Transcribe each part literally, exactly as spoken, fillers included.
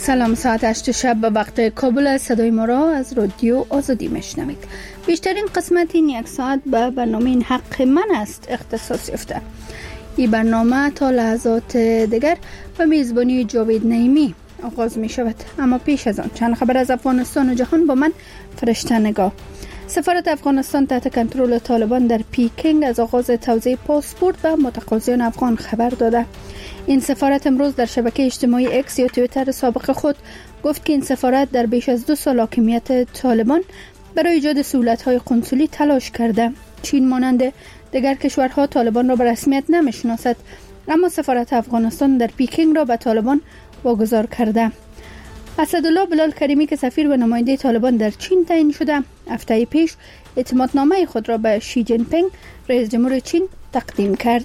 سلام، ساعت هشت شب به وقت کابل. صدای ما را از رادیو آزادی میشنوید. بیشترین قسمت این یک ساعت به برنامه این حق من است اختصاص یافته. این برنامه تا لحظات دیگر به میزبانی جاوید نعیمی آغاز می شود. اما پیش از آن چند خبر از افغانستان و جهان با من فرشته نگاه. سفارت افغانستان تحت کنترل طالبان در پیکینگ از آغاز توزیع پاسپورت به متقاضیان افغان خبر داده. این سفارت امروز در شبکه اجتماعی اکس یا توییتر سابق خود گفت که این سفارت در بیش از دو سال حاکمیت طالبان برای ایجاد سهولت‌های قنسولی تلاش کرده. چین مانند دیگر کشورها طالبان را به رسمیت نمی‌شناسد، اما سفارت افغانستان در پیکینگ را به طالبان واگذار کرده. اسدالله بلال کریمی که سفیر و نماینده طالبان در چین تعیین شده، هفته پیش اعتمادنامه خود را به شی جین پینگ رئیس جمهور چین تقدیم کرد.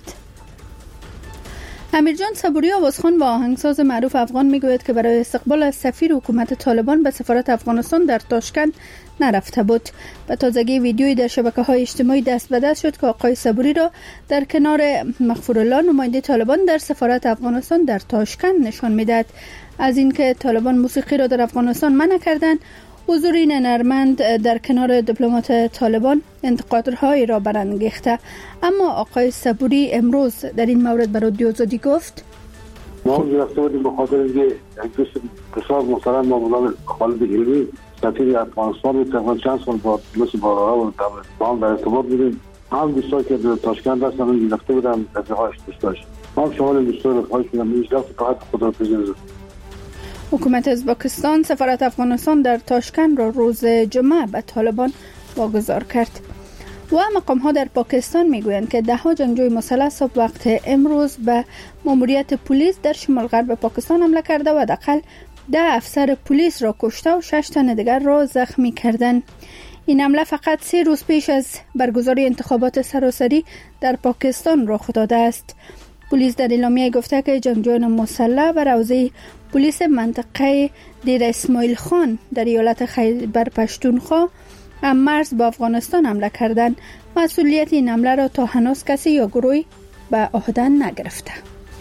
امیرجان صبوری آوازخوان با آهنگساز معروف افغان میگوید که برای استقبال از سفیر حکومت طالبان به سفارت افغانستان در تاشکند نرفته بود. به تازگی ویدیویی در شبکه‌های اجتماعی دست به دست شد که آقای صبوری را در کنار مغفورالله نماینده طالبان در سفارت افغانستان در تاشکند نشان میداد. از اینکه طالبان موسیقی را در افغانستان منع کردند، حضور این هنرمند در کنار دیپلمات طالبان انتقادهای را برانگیخته. اما آقای صبوری امروز در این مورد به رادیو آزادی گفت: ما گرفته بودیم به خاطر اینکه یک دوست بسیار محترم مولانا خالد علمی سفیر افغانستان بود، تقریبا چند سال با مثل بارها و با هم در ارتباط بودیم. هم دوستایی که در تاشکند هستن اون گرفته بودم رفیقاش دوستاش. ما هم شمال دوستای رفیقاش بودم. این اجلاس فقط خدا بزنید. حکومت ازبکستان سفارت افغانستان در تاشکند را روز جمعه به طالبان واگذار کرد. و مقام‌ها در پاکستان میگویند که ده ها جنگجوی مسلح صبح وقت امروز به ماموریت پلیس در شمال غرب پاکستان حمله کرده و حداقل ده افسر پلیس را کشته و شش تن دیگر را زخمی کردند. این حمله فقط سه روز پیش از برگزاری انتخابات سراسری در پاکستان رخ داده است. پلیس در اعلامیه گفته که جنگجویان مسلح بر حوزه پلیس منطقه دیر اسماعیل خان در ایالت خیبر پشتونخوا هم مرز با افغانستان حمله کردند. مسئولیت این حمله را تا هنوز کسی یا گروهی به عهده نگرفته.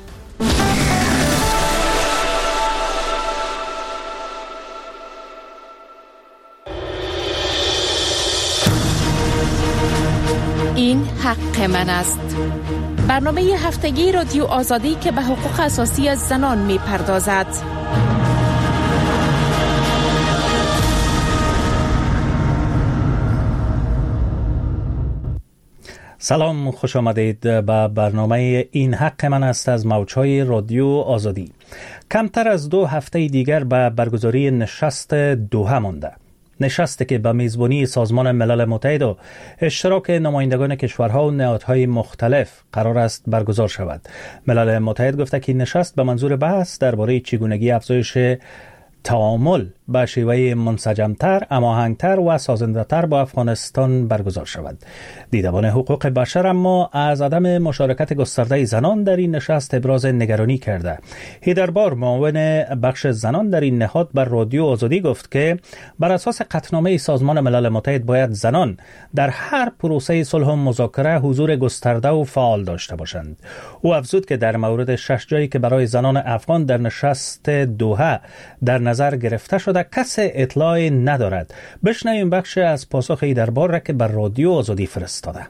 این حق من است. برنامه هفتگی رادیو آزادی که به حقوق اساسی از زنان می پردازد. سلام، خوش آمدید به برنامه این حق من است از موجهای رادیو آزادی. کمتر از دو هفته دیگر به برگزاری نشست دوحه مانده. نشستی که به میزبانی سازمان ملل متحد و اشتراک نمایندگان کشورها و نهادهای مختلف قرار است برگزار شود. ملل متحد گفته که این نشست به منظور بحث درباره چگونگی افزایش تعامل به شیوه منسجمتر، هماهنگتر و سازنده‌تر با افغانستان برگزار شود. دیدبان حقوق بشر اما از عدم مشارکت گسترده زنان در این نشست ابراز نگرانی کرده. هیدربار معاون بخش زنان در این نهاد بر رادیو آزادی گفت که بر اساس قطعنامه سازمان ملل متحد باید زنان در هر پروسه صلح و مذاکره حضور گسترده و فعال داشته باشند. او افزود که در مورد شش جایی که برای زنان افغان در نشست دوحه در نظر گرفته شده کسی اطلاعی ندارد. بشنویم بخش از پاسخ هیدربار را که بر رادیو آزادی فرستاده.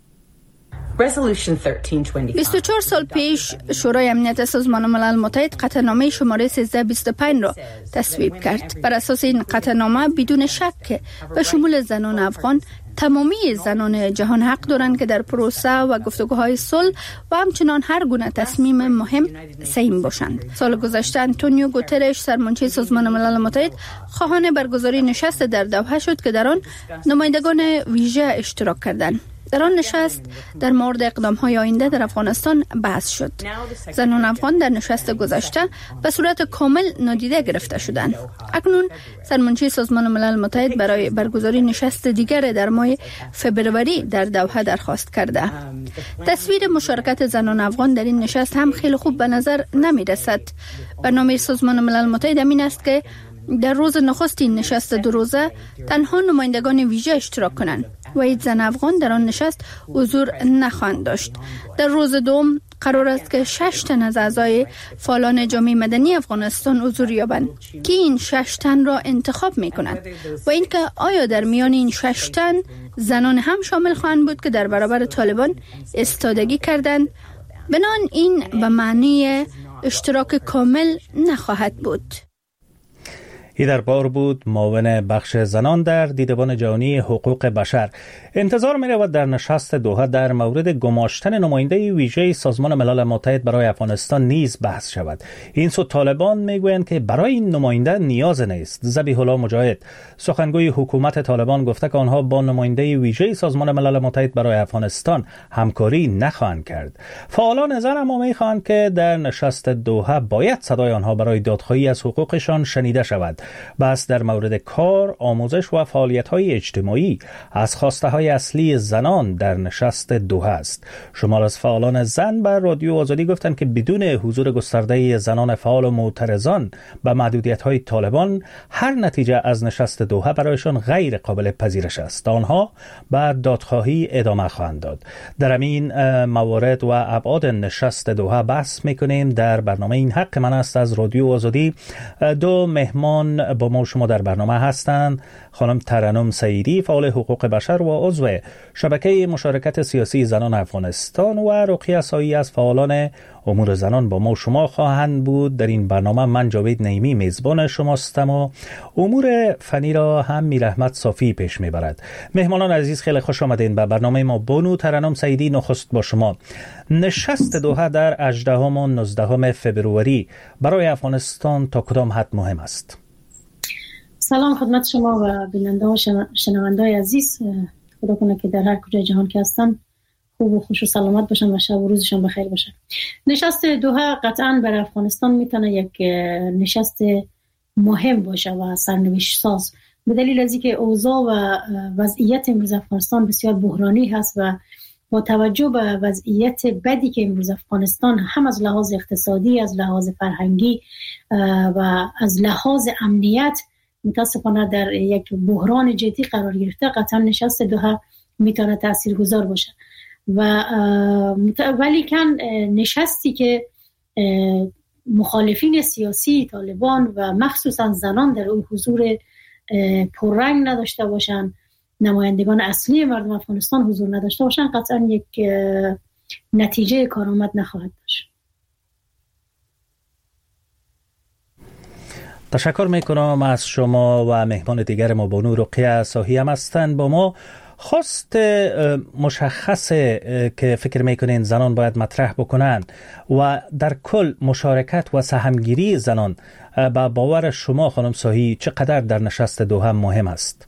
بیست و چهار سال پیش شورای امنیت سازمان ملل متحد قطعنامه شماره سیزده بیست و پنج را تصویب کرد. بر اساس این قطعنامه بدون شک به شمول زنان افغان تمامی زنان جهان حق دارند که در پروسه و گفتگوهای صلح و همچنان هر گونه تصمیم مهم سهیم باشند. سال گذشته آنتونیو گوترش سرمنشی سازمان ملل متحد خواهان برگزاری نشست در دوحه شد که در آن نمایندگان ویژه اشتراک کردند. در آن نشست در مورد اقدام‌های آینده در افغانستان بحث شد. زنان افغان در نشست گذشته به صورت کامل نادیده گرفته شدند. اکنون سرمنشی سازمان ملل متحد برای برگزاری نشست دیگر در ماه فبروری در دوحه درخواست کرده. تصویر مشارکت زنان افغان در این نشست هم خیلی خوب به نظر نمی رسد. برنامه سازمان ملل متحد این است که در روز نخست این نشست دو روزه تنها نمایندگان ویژه اشتراک کنند. و هیچ زن افغان در آن نشست حضور نخواهند داشت. در روز دوم قرار است که شش تن از اعضای فعالان جامعه مدنی افغانستان حضور یابند که این شش تن را انتخاب می کنند و اینکه آیا در میان این شش تن زنان هم شامل خواهند بود که در برابر طالبان استادگی کردند. بنان این به معنی اشتراک کامل نخواهد بود. ای در بار بود معاون بخش زنان در دیدبان جهانی حقوق بشر. انتظار می رود در نشست دوحه در مورد گماشتن نماینده ویژه سازمان ملل متحد برای افغانستان نیز بحث شود. این سو طالبان می گویند که برای این نماینده نیاز نیست. ذبیح الله مجاهد سخنگوی حکومت طالبان گفته که آنها با نماینده ویژه سازمان ملل متحد برای افغانستان همکاری نخواهند کرد. فعالان زن اما می خواهند که در نشست دوحه باید صدای آنها برای دادخواهی از حقوقشان شنیده شود. بحث در مورد کار، آموزش و فعالیت‌های اجتماعی از خواسته‌های اصلی زنان در نشست دوحه است. شمار از فعالان زن به رادیو آزادی گفتند که بدون حضور گسترده زنان فعال و معترضان به محدودیت‌های طالبان، هر نتیجه از نشست دوحه برایشان غیر قابل پذیرش است. آنها بر دادخواهی ادامه خواهند داد. در این موارد و ابعاد نشست دوحه بحث می‌کنیم در برنامه این حق من است از رادیو آزادی. دو مهمان با ما شما در برنامه هستند. خانم ترنم سعیدی فعال حقوق بشر و عضو شبکه مشارکت سیاسی زنان افغانستان و رقیه سایی از فعالان امور زنان با ما شما خواهند بود. در این برنامه من جاوید نعیمی میزبان شماستم و امور فنی را هم میرحمت صافی پیش میبرد. مهمانان عزیز خیلی خوش آمدین به برنامه ما. بانو ترنم سعیدی نخست با شما. نشست دوحه در هجدهم و نوزدهم فبروری برای افغانستان تا کدام حد مهم است؟ سلام خدمت شما و بیننده و شنونده عزیز. خدا کنه که در هر کجای جهان که هستن خوب و خوش و سلامت باشن و شب و روزشان بخیر باشه. نشست دوحه قطعاً برای افغانستان میتونه یک نشست مهم باشه و سرنوشت ساز، به دلیل از اینکه اوضاع و وضعیت امروز افغانستان بسیار بحرانی هست و با توجه به وضعیت بدی که امروز افغانستان هم از لحاظ اقتصادی، از لحاظ فرهنگی و از لحاظ امنیت متاسفانه در یک بحران جدی قرار گرفته، قطعا نشست دوحه میتونه تاثیرگذار باشه. و ولی کن نشستی که مخالفین سیاسی طالبان و مخصوصا زنان در اون حضور پررنگ نداشته باشن، نمایندگان اصلی مردم افغانستان حضور نداشته باشن، قطعا یک نتیجه کارآمد نخواهد داشت. تشکر میکنم از شما و مهمان دیگر ما بانو رقیه صاحی هم هستند با ما. خواست مشخصه که فکر میکنین زنان باید مطرح بکنند و در کل مشارکت و سهمگیری زنان با باور شما خانم صاحی چقدر در نشست دوحه مهم است؟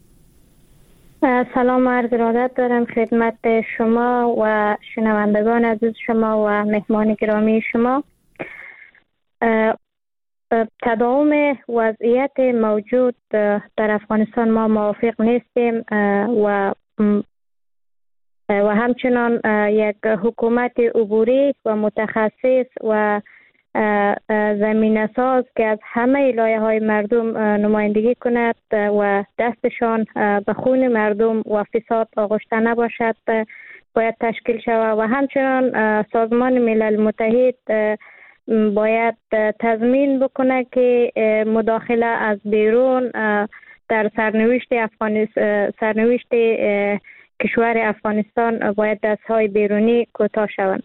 سلام و عرض ارادت دارم خدمت شما و شنوندگان عزیز شما و مهمان گرامی شما. تداوم وضعیت موجود در افغانستان ما موافق نیستیم و و همچنان یک حکومت عبوری و متخصص و زمینه ساز که از همه لایه‌های مردم نمایندگی کند و دستشان به خون مردم و فساد آغشته نباشد باید تشکیل شود و همچنان سازمان ملل متحد باید تضمین بکنه که مداخله از بیرون در سرنوشت افغانستان سرنوشت کشور افغانستان باید دستهای بیرونی کوتاه شوند.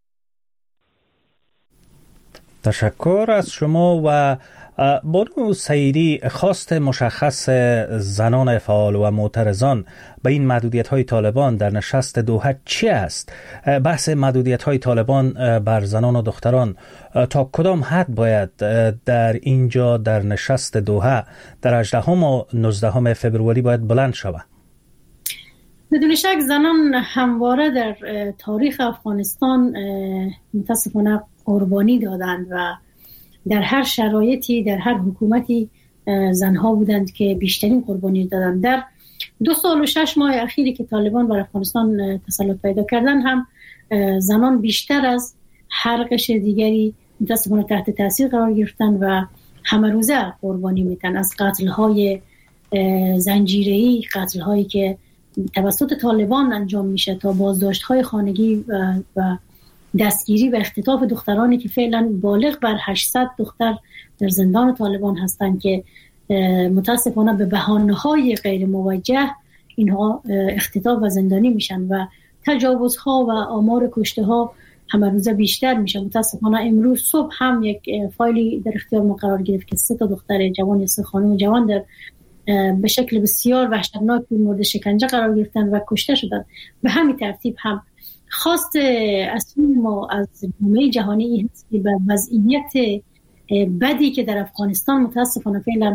تشکر از شما. و بانو سعیدی خواست مشخص زنان فعال و معترضان به این محدودیت‌های طالبان در نشست دوحه چی است؟ بحث محدودیت‌های طالبان بر زنان و دختران تا کدام حد باید در اینجا در نشست دوحه در هجدهم و نوزدهم فبروری باید بلند شود؟ بدون شک زنان همواره در تاریخ افغانستان متاسفانه قربانی دادند و در هر شرایطی در هر حکومتی زنها بودند که بیشترین قربانی دادند. در دو سال و شش ماه اخیری که طالبان بر افغانستان تسلط پیدا کردن هم زنان بیشتر از هر قشر دیگری متاسفانه تحت تاثیر قرار گرفتن و همه روزه قربانی میتن از قتل‌های زنجیره‌ای، قتل‌هایی که توسط طالبان انجام میشه تا بازداشت‌های خانگی و, و دستگیری و اختطاف دخترانی که فعلا بالغ بر هشتصد دختر در زندان طالبان هستند که متاسفانه به بهانه‌های غیر موجه اینها اختطاف و زندانی میشن و تجاوزها و آمار کشته ها همه روزه بیشتر میشه. متاسفانه امروز صبح هم یک فایلی در اختیار ما قرار گرفت که سه تا دختر جوان یا سه خانم جوان در به شکل بسیار وحشتناک مورد شکنجه قرار گرفتن و کشته شدن. به همین ترتیب هم خواست اصلی ما از جامعه جهانی این هست که به وضعیت بدی که در افغانستان متاسفانه فعلا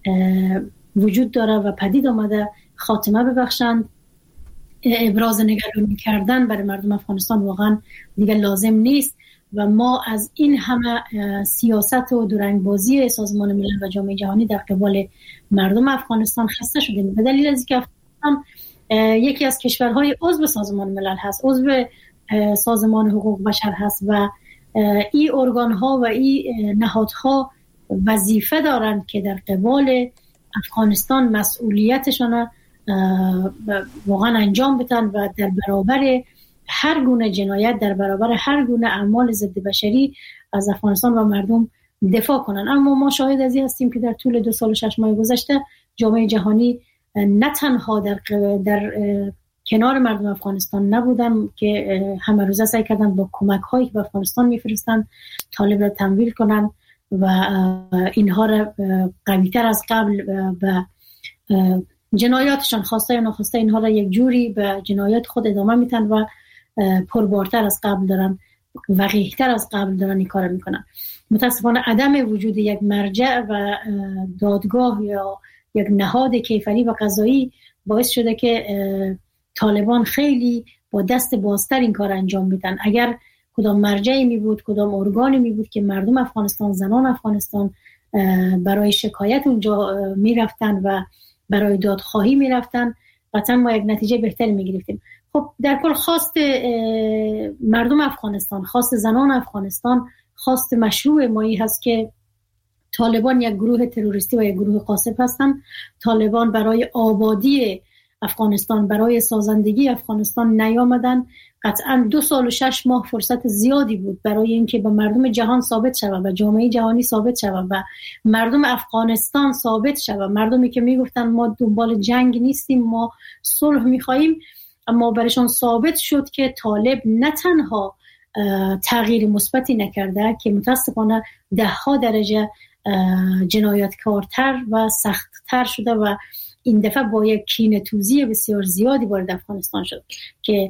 وجود داره و پدید آمده خاتمه ببخشند. ابراز نگرانی کردن برای مردم افغانستان واقعا دیگه لازم نیست و ما از این همه سیاست و دورنگبازی سازمان ملل و جامعه جهانی در قبال مردم افغانستان خسته شدیم. به دلیل از اینکه افغانستان یکی از کشورهای عضو سازمان ملل هست، عضو سازمان حقوق بشر هست و این ارگان ها و این نهادها وظیفه دارند که در قبال افغانستان مسئولیتشان واقعا انجام بدن و در برابر هر گونه جنایت، در برابر هر گونه اعمال ضد بشری از افغانستان و مردم دفاع کنن. اما ما شاهد از این هستیم که در طول دو سال و شش ماه گذشته جامعه جهانی نه تنها در, در کنار مردم افغانستان نبودن که همه روزه سعی کردن با کمک هایی که به افغانستان میفرستن طالب را تمویل کنن و اینها را قوی تر از قبل و جنایاتشان خواسته یا ناخواسته اینها را یک جوری به جنایات خود ادامه میتن و پربارتر از قبل دارن، وقیحتر از قبل دارن این کار میکنن. متاسفانه عدم وجود یک مرجع و دادگاه یا یک نهاد کیفری و قضایی باعث شده که طالبان خیلی با دست بازتر این کار انجام میدن. اگر کدام مرجعی می بود، کدام ارگانی می بود که مردم افغانستان، زنان افغانستان برای شکایت اونجا می رفتن و برای دادخواهی می رفتن، قطعا ما یک نتیجه بهتری می گرفتیم. خب در کل خواست مردم افغانستان، خواست زنان افغانستان، خواست مشروع مایی هست که طالبان یک گروه تروریستی و یک گروه قاصب هستن. طالبان برای آبادی افغانستان، برای سازندگی افغانستان نیامدن. قطعا دو سال و شش ماه فرصت زیادی بود برای اینکه به مردم جهان ثابت شود و جامعه جهانی ثابت شود و مردم افغانستان ثابت شود، مردمی که میگفتن ما دنبال جنگ نیستیم، ما صلح میخواییم، اما برایشان ثابت شد که طالب نه تنها تغییر مثبتی نکرده که متاسفانه ده ها درجه جنایتکارتر و سختتر شده و این دفعه با یک کینه‌توزی بسیار زیادی وارد افغانستان شد که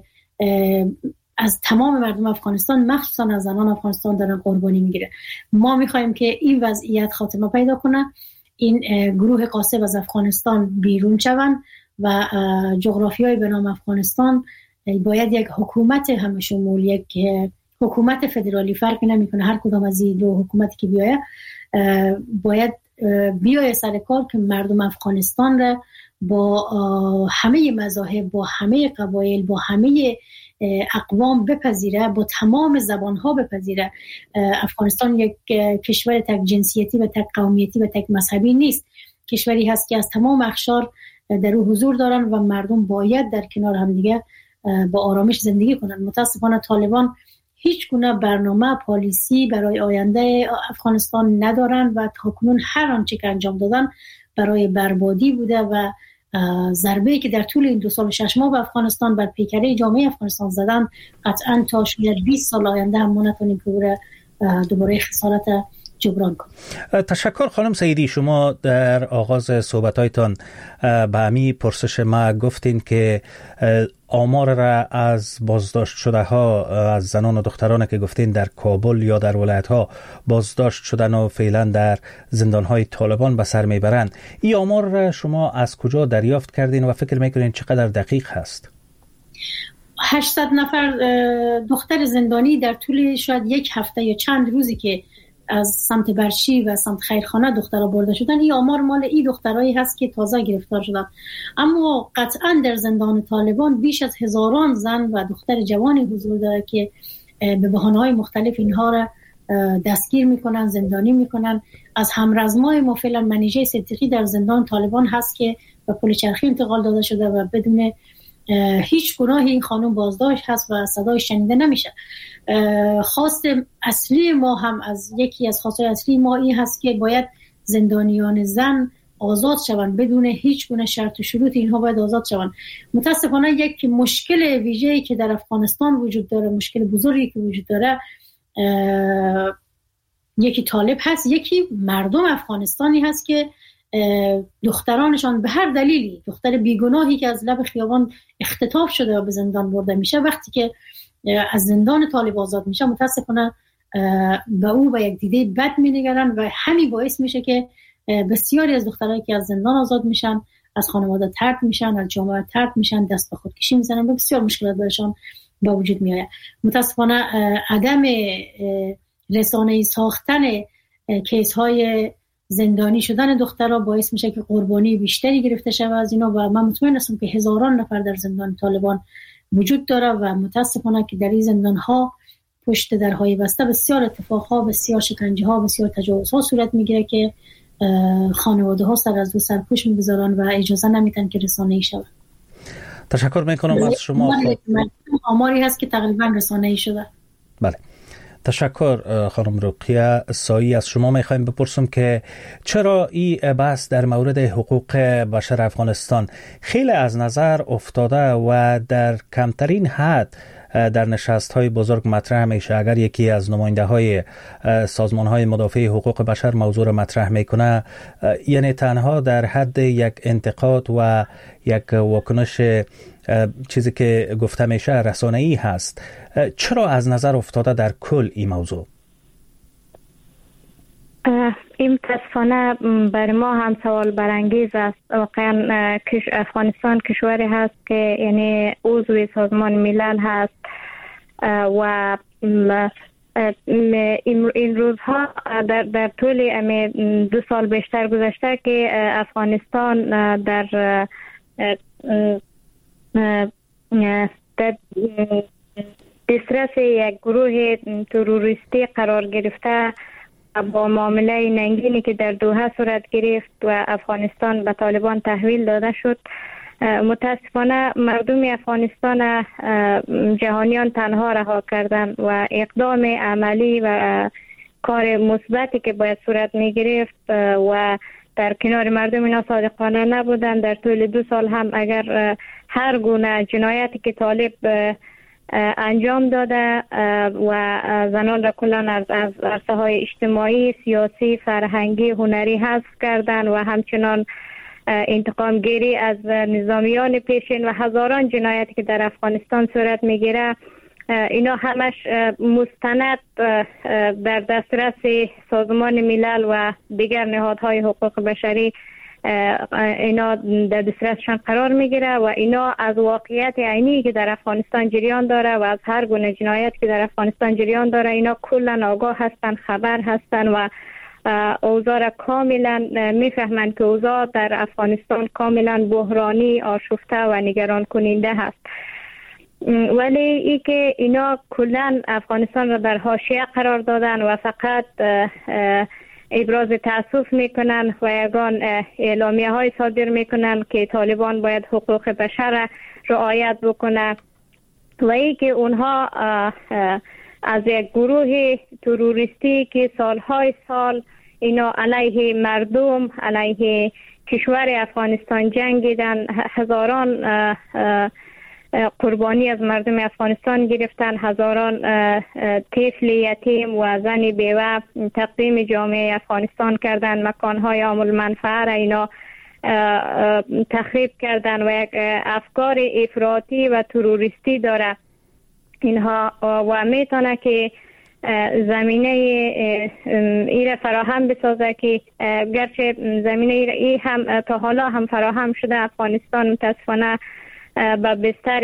از تمام مردم افغانستان، مخصوصا از زنان افغانستان دارن قربانی میگیره. ما میخوایم که این وضعیت خاتمه پیدا کنه، این گروه قاصب از افغانستان بیرون شون و جغرافیای به نام افغانستان باید یک حکومت همه شمول، یک حکومت فدرالی، فرقی نمیکنه هر کدام از این دو حکومتی که بیایه، باید بیایه سر کار که مردم افغانستان را با همه مذاهب، با همه قبایل، با همه اقوام بپذیره، با تمام زبانها بپذیره. افغانستان یک کشور تک جنسیتی و تک قومیتی و تک مذهبی نیست، کشوری هست که از تمام اقشار در او حضور دارن و مردم باید در کنار هم دیگه با آرامش زندگی کنن. متاسفانه طالبان هیچ گونه برنامه پالیسی برای آینده افغانستان ندارن و تاکنون هر آنچه که انجام دادن برای بربادی بوده و ضربه‌ای که در طول این دو سال و شش ماه به افغانستان بر پیکره جامعه افغانستان زدن، قطعاً تا شاید بیست سال آینده هم ما نتونیم که دوباره خسارت جبران کنیم. تشکر خانم سیدی. شما در آغاز صحبت‌هایتان به همی پرسش ما گفتین که آمار را از بازداشت شده ها، از زنان و دختران که گفتین در کابل یا در ولایت ها بازداشت شدن و فعلا در زندان های طالبان به سر میبرند، این آمار را شما از کجا دریافت کردین و فکر میکنین چقدر دقیق هست؟ هشتصد نفر دختر زندانی در طول شاید یک هفته یا چند روزی که از سمت برشی و سمت خیرخانه دخترها برده شدن، این آمار مال این دخترایی هست که تازه گرفتار شدن. اما قطعا در زندان طالبان بیش از هزاران زن و دختر جوانی حضور داره که به بهانه‌های مختلف اینها را دستگیر میکنن، زندانی میکنن. از همرزمای ما فعلا منیژه صدیقی در زندان طالبان هست که به پل چرخی انتقال داده شده و بدون هیچ گناهی این خانم بازداشت هست و صدای شنیده نمیشه. خواست اصلی ما هم از یکی از خواستهای اصلی ما این هست که باید زندانیان زن آزاد شوند بدون هیچ گونه شرط و شروط، اینها باید آزاد شوند. متاسفانه یک مشکل ویژه‌ای که در افغانستان وجود داره، مشکل بزرگی که وجود داره، یکی طالب هست، یکی مردم افغانستانی هست که دخترانشان به هر دلیلی، دختر بیگناهی که از لب خیابان اختطاف شده و به زندان برده میشه، وقتی که از زندان طالب آزاد میشه متاسفانه به او و یک دیده بد مینگرن و همین باعث میشه که بسیاری از دخترایی که از زندان آزاد میشن از خانواده طرد میشن، از جامعه طرد میشن، دست به خودکشی میزنن و بسیار مشکلات برشان به وجود میاد. متاسفانه عدم رسانه‌ای ساختن کیس های زندانی شدن دخترها باعث میشه که قربانی بیشتری گرفته شود از اینا و من مطمئن هستم که هزاران نفر در زندان طالبان وجود داره و متاسفانه که در این زندان ها پشت درهای بسته بسیار اتفاقها، بسیار شکنجه ها، بسیار تجاوز ها صورت میگیره که خانواده ها سر از دو سرپوش میگذارن و اجازه نمیتن که رسانه‌ای شود. تشکر میکنم از شما. آماری هست که تقریبا رسانه‌ای شده. بله. تشکر خانم رقیه سایی. از شما میخوایم بپرسم که چرا این بحث در مورد حقوق بشر افغانستان خیلی از نظر افتاده و در کمترین حد در نشست‌های بزرگ مطرح میشه؟ اگر یکی از نماینده‌های سازمان‌های مدافع حقوق بشر موضوع را مطرح میکنه، یعنی تنها در حد یک انتقاد و یک واکنش چیزی که گفته میشه رسانه‌ای هست. چرا از نظر افتاده در کل این موضوع؟ این متاسفانه بر ما هم سوال برانگیز است. واقعا افغانستان کشوری هست که یعنی عضو سازمان ملل هست و این روزها در, در طول دو سال بیشتر گذشته که افغانستان در در دسترس یک گروه تروریستی قرار گرفته با معامله ننگینی که در دوحه صورت گرفت و افغانستان به طالبان تحویل داده شد. متاسفانه مردم افغانستان جهانیان تنها رها کردند و اقدام عملی و کار مثبتی که باید صورت می گرفت و در کنار مردم اینا صادقانه نبودند. در طول دو سال هم اگر هر گونه جنایتی که طالب انجام داده و زنان را کلان از از عرصه های اجتماعی، سیاسی، فرهنگی، هنری حذف کردن و همچنان انتقام گیری از نظامیان پیشین و هزاران جنایتی که در افغانستان صورت میگیره، اینا همش مستند در دسترس سازمان ملل و دیگر نهادهای حقوق بشری اینا در دسترسشان قرار میگیره و اینا از واقعیت عینی که در افغانستان جریان داره و از هر گونه جنایت که در افغانستان جریان داره اینا کلا آگاه هستن، خبر هستن و اوضاع را کاملا میفهمند که اوضاع در افغانستان کاملا بحرانی، آشفته و نگران کننده هست. ولی ای که اینا کلا افغانستان را در حاشیه قرار دادن و فقط ابراز تأسف میکنن و یگان اعلامیه های صادر میکنن که طالبان باید حقوق بشر را رعایت بکنه و ای که اونها از یک گروه تروریستی که سالهای سال اینا علیه مردم، علیه کشور افغانستان جنگیدن، هزاران قربانی از مردم افغانستان گرفتن، هزاران طفل یتیم و زن بیوه تقدیم جامعه افغانستان کردن، مکانهای عام المنفعه را اینا تخریب کردن و یک افکار افراطی و تروریستی داره اینها و میتونه که زمینه ای را فراهم بسازه که گرچه زمینه ای هم تا حالا هم فراهم شده. افغانستان متاسفانه با بستر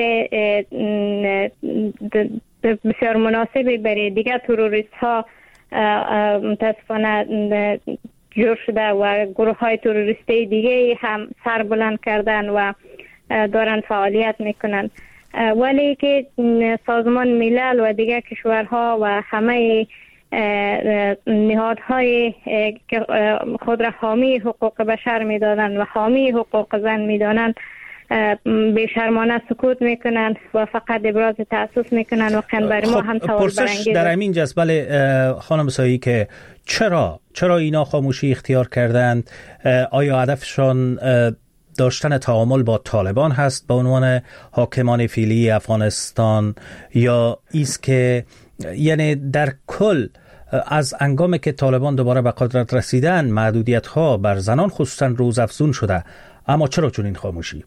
بسیار مناسبی برای دیگر تروریست ها متاسفانه جور شده و گروه های تروریستی دیگه هم سر بلند کردن و دارن فعالیت میکنن. ولی که سازمان ملل و دیگر کشورها و همه نهادهای که خود را حامی حقوق بشر می‌دانند و حامی حقوق زن می‌دانند بیشرمانه سکوت میکنن و فقط ابراز تأسف میکنن و بر ما هم سوال برانگیزه. در همین جس بله خانم سایی که چرا چرا اینا خاموشی اختیار کردند؟ آیا هدفشان داشتن تعامل با طالبان هست به عنوان حاکمان فعلی افغانستان، یا ایست که یعنی در کل از انگامی که طالبان دوباره به قدرت رسیدن محدودیت ها بر زنان خصوصا روزافزون شده، اما چرا چنین خاموشی؟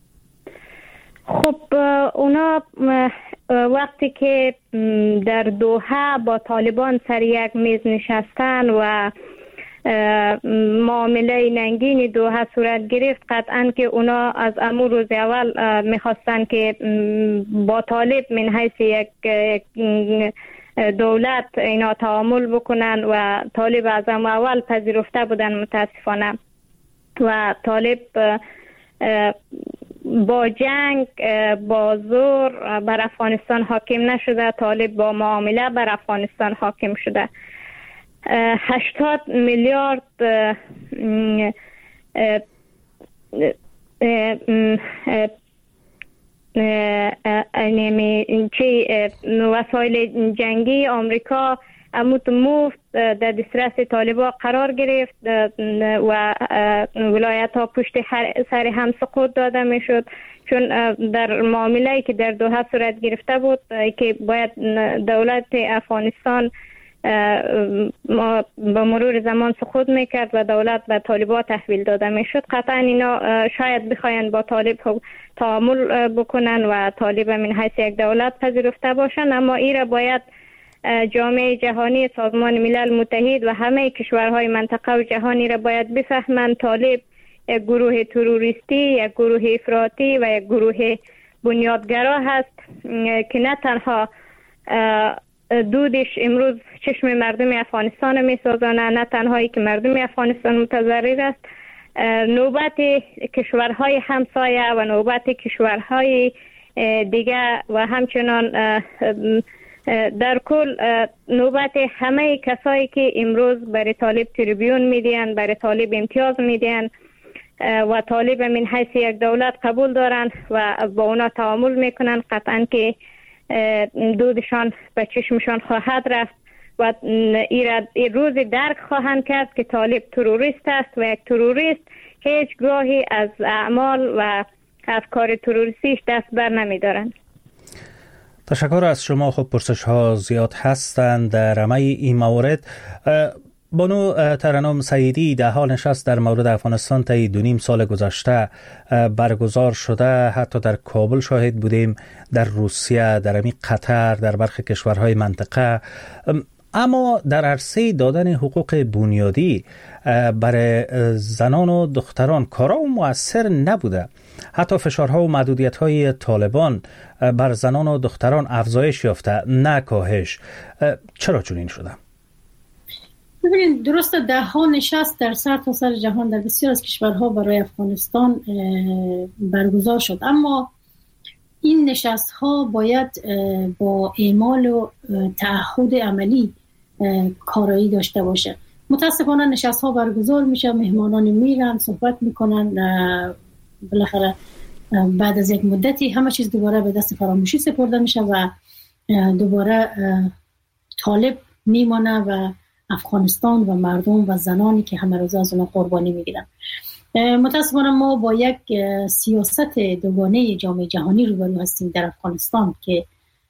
خب اونا وقتی که در دوحه با طالبان سر یک میز نشستن و معامله ننگین دوحه صورت گرفت، قطعا که اونا از امور روز اول میخواستن که با طالب من حیث یک دولت اینا تعامل بکنن و طالب از اول پذیرفته بودن متاسفانه. و طالب با جنگ با زور بر افغانستان حاکم نشده، طالب با معامله بر افغانستان حاکم شده. هشتاد میلیارد چه وسایل جنگی آمریکا اموت مفت در دسترس طالبان قرار گرفت و ولایت ها پشت سر هم سقوط داده می شد، چون در معامله‌ای که در دوحه صورت گرفته بود که باید دولت افغانستان با مرور زمان سقوط میکرد و دولت به طالبان تحویل داده میشد. قطعا اینا شاید بخواین با طالب تعامل بکنن و طالب من حیث یک دولت پذیرفته باشن، اما ایره باید جامعه جهانی، سازمان ملل متحد و همه کشورهای منطقه و جهانی را باید بفهمند طالب یک گروه تروریستی، یک گروه افراطی و یک گروه بنیادگرا هست که نه تنها دودش امروز چشم مردم افغانستان می سازانه، نه تنهایی که مردم افغانستان متضرر است، نوبت کشورهای همسایه و نوبت کشورهای دیگه و همچنان در کل نوبت همه کسایی که امروز برای طالب تریبیون میدین، برای طالب امتیاز میدین و طالب من حیث یک دولت قبول دارن و با اونا تعامل میکنن، قطعا که دودشان به چشمشان خواهد رفت و این روز درک خواهند کرد که طالب تروریست است و یک تروریست هیچ گاهی از اعمال و افکار تروریستیش دست بر نمی دارند. تشکر از شما. خب پرسش ها زیاد هستند در همه این موارد. بانو ترنم سیدی، ده ها نشست در مورد افغانستان طی دو نیم سال گذشته برگزار شده، حتی در کابل شاهد بودیم، در روسیه، در امی قطر، در برخی کشورهای منطقه، اما در عرصه دادن حقوق بنیادی برای زنان و دختران کارا مؤثر نبوده. حتی فشارها و محدودیت‌های طالبان بر زنان و دختران افزایش یافته، نه کاهش. چرا چنین شده؟ ببینید، درسته ده ها نشست در سر تا سر جهان در بسیار از کشورها برای افغانستان برگزار شد، اما این نشست ها باید با اعمال و تعهد عملی کارایی داشته باشه. متاسفانه نشست ها برگزار میشه، مهمانان میرن صحبت میکنن، بالاخره بعد از یک مدتی همه چیز دوباره به دست فراموشی سپرده میشه و دوباره طالب میمانه و افغانستان و مردم و زنانی که همه روزه از اون قربانی میگیرن. متاسفانه ما با یک سیاست دوگانه جامعه جهانی روبرو هستیم در افغانستان که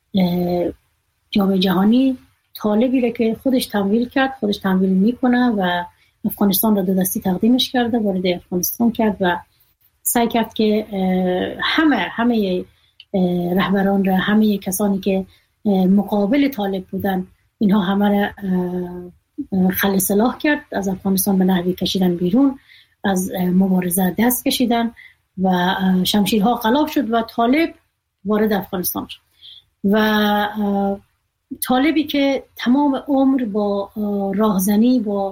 جامعه جهانی طالبی را که خودش تمویل کرد، خودش تمویل میکنه و افغانستان را دو دستی تقدیمش کرده، وارد افغانستان کرد و سعی کرد که همه همه رهبران را، همه کسانی که مقابل طالب بودن، اینها همه را خل اصلاح کرد، از افغانستان به نحوی کشیدن بیرون، از مبارزه دست کشیدن و شمشیرها قلاب شد و طالب وارد افغانستان شد. و طالبی که تمام عمر با راهزنی، با